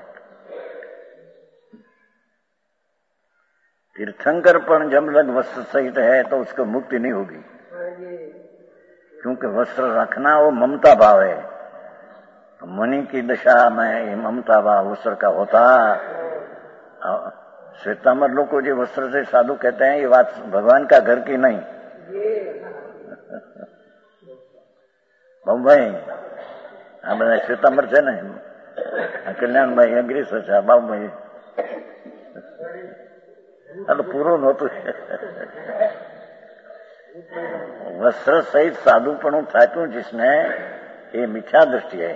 तीर्थंकर पण जब लग वस्त्र सहित है तो उसको मुक्ति नहीं होगी, क्योंकि वस्त्र रखना वो ममता भाव है, मुनि की दशा में ममता भाव वस्त्र का होता। श्वेतांबर लोग को जो वस्त्र से साधु कहते हैं, ये बात भगवान का घर की नहीं। बाबू भाई આ બધા શ્વેતાંબર છે ને, કલ્યાણભાઈ અગ્રીસ છે, બાબુભાઈ આ તો પૂરું નહોતું। वस्त्र सहित साधुपणु थाक्યું जिसने, ये मिथ्या दृष्टि है।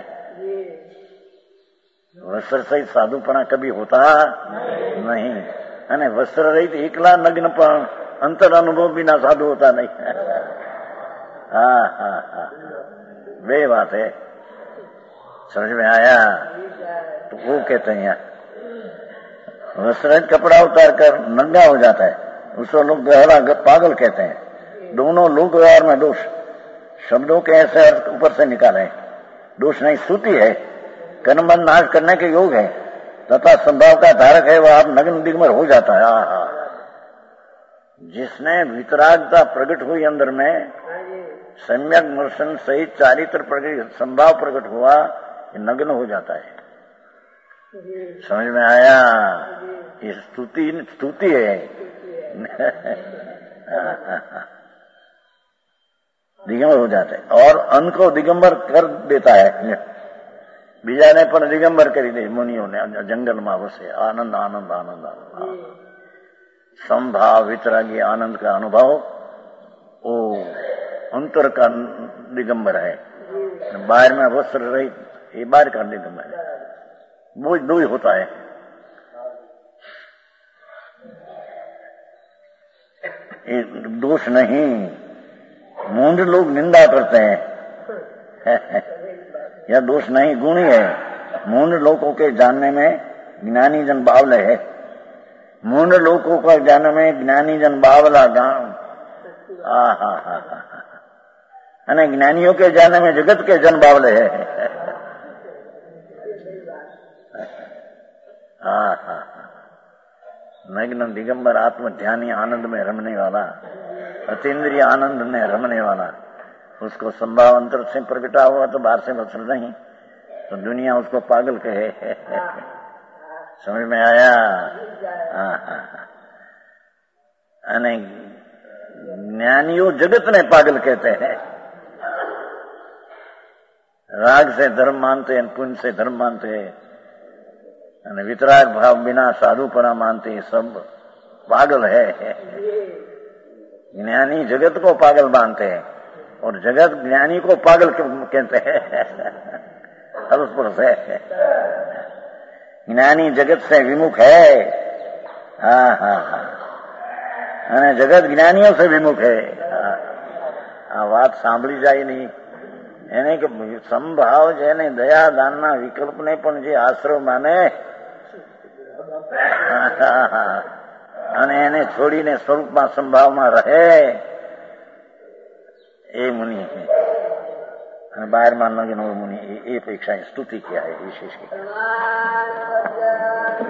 वस्त्र सहित साधुपणा कभी होता नहीं। અને વસ્ત્ર રહિત એકલા નગ્ન પણ અંતર અનુભવ बिना साधु होता नहीं। हाँ हाँ हाँ, वे बात है। समझ में आया? तो वो कहते हैं वस्त्र कपड़ा उतार कर नंगा हो जाता है, उसको लोग गहरा पागल कहते हैं। दोनों लोक व्यवहार में दोष, शब्दों के ऐसे अर्थ ऊपर से निकाले, दोष नहीं, स्तुति है। कर्मबंध नाश करने के योग है तथा संभाव का धारक है, वह आप नग्न दिगंबर हो जाता है। आहा, जिसने वितरागता प्रकट हुई अंदर में, सम्यक दर्शन सहित चारित्र प्रकट संभाव प्रकट हुआ, ये नग्न हो जाता है। समझ में आया? ये स्तुति स्तुति है। दिगंबर हो जाते हैं और अन्न को दिगंबर कर देता है। बीजा ने पण दिगंबर करी दे मुनियों ने जंगल में वसे। आनंद आनंद आनंद आनंद, संभाव वितरागी आनंद का अनुभव, ओ अंतर का दिगंबर है। बाहर में वस्त्र रहित, ये बाहर का दिगंबर है। वो दो ही होता है। ये दोष नहीं, मूंढ लोग निंदा करते हैं। यह दोष नहीं, गुण ही है। मूंढ लोगों के जानने में ज्ञानी जन बावले है। मूंढ लोगों का जानने में ज्ञानी जन बावला गांव। हा हा हा हा, अने ज्ञानियों के जानने में जगत के जन बावले है। हा हा, नग्न दिगंबर आत्म ध्यानी आनंद में रमने वाला, अतीन्द्रिय आनंद में रमने वाला, उसको संभाव अंतर से प्रगटा हुआ तो बाहर से वस्त्र नहीं, तो दुनिया उसको पागल कहे। समझ में आया? हाँ हाँ, अने ज्ञानियों जगत ने पागल कहते हैं। राग से धर्म मानते हैं, पुण्य से धर्म मानते हैं, अने वितराग भाव बिना साधुपना मानते हैं, सब पागल है। ज्ञानी जगत को पागल मानते हैं और जगत ज्ञानी को पागल कहते हैं। से ज्ञानी जगत से विमुख है। हाँ हाँ हाँ, अने जगत ज्ञानियों से विमुख है। आ बात सांभળી જાય नहीं। એને કે સંભાવ જેને દયા દાનના વિકલ્પને પણ જે આશરો માને અને એને છોડીને સ્વરૂપમાં સંભાવમાં રહે, એ मुनि है। અને બહારમાં નગન મુનિ, એ અપેક્ષા સ્તુતિ किया है विशेष की।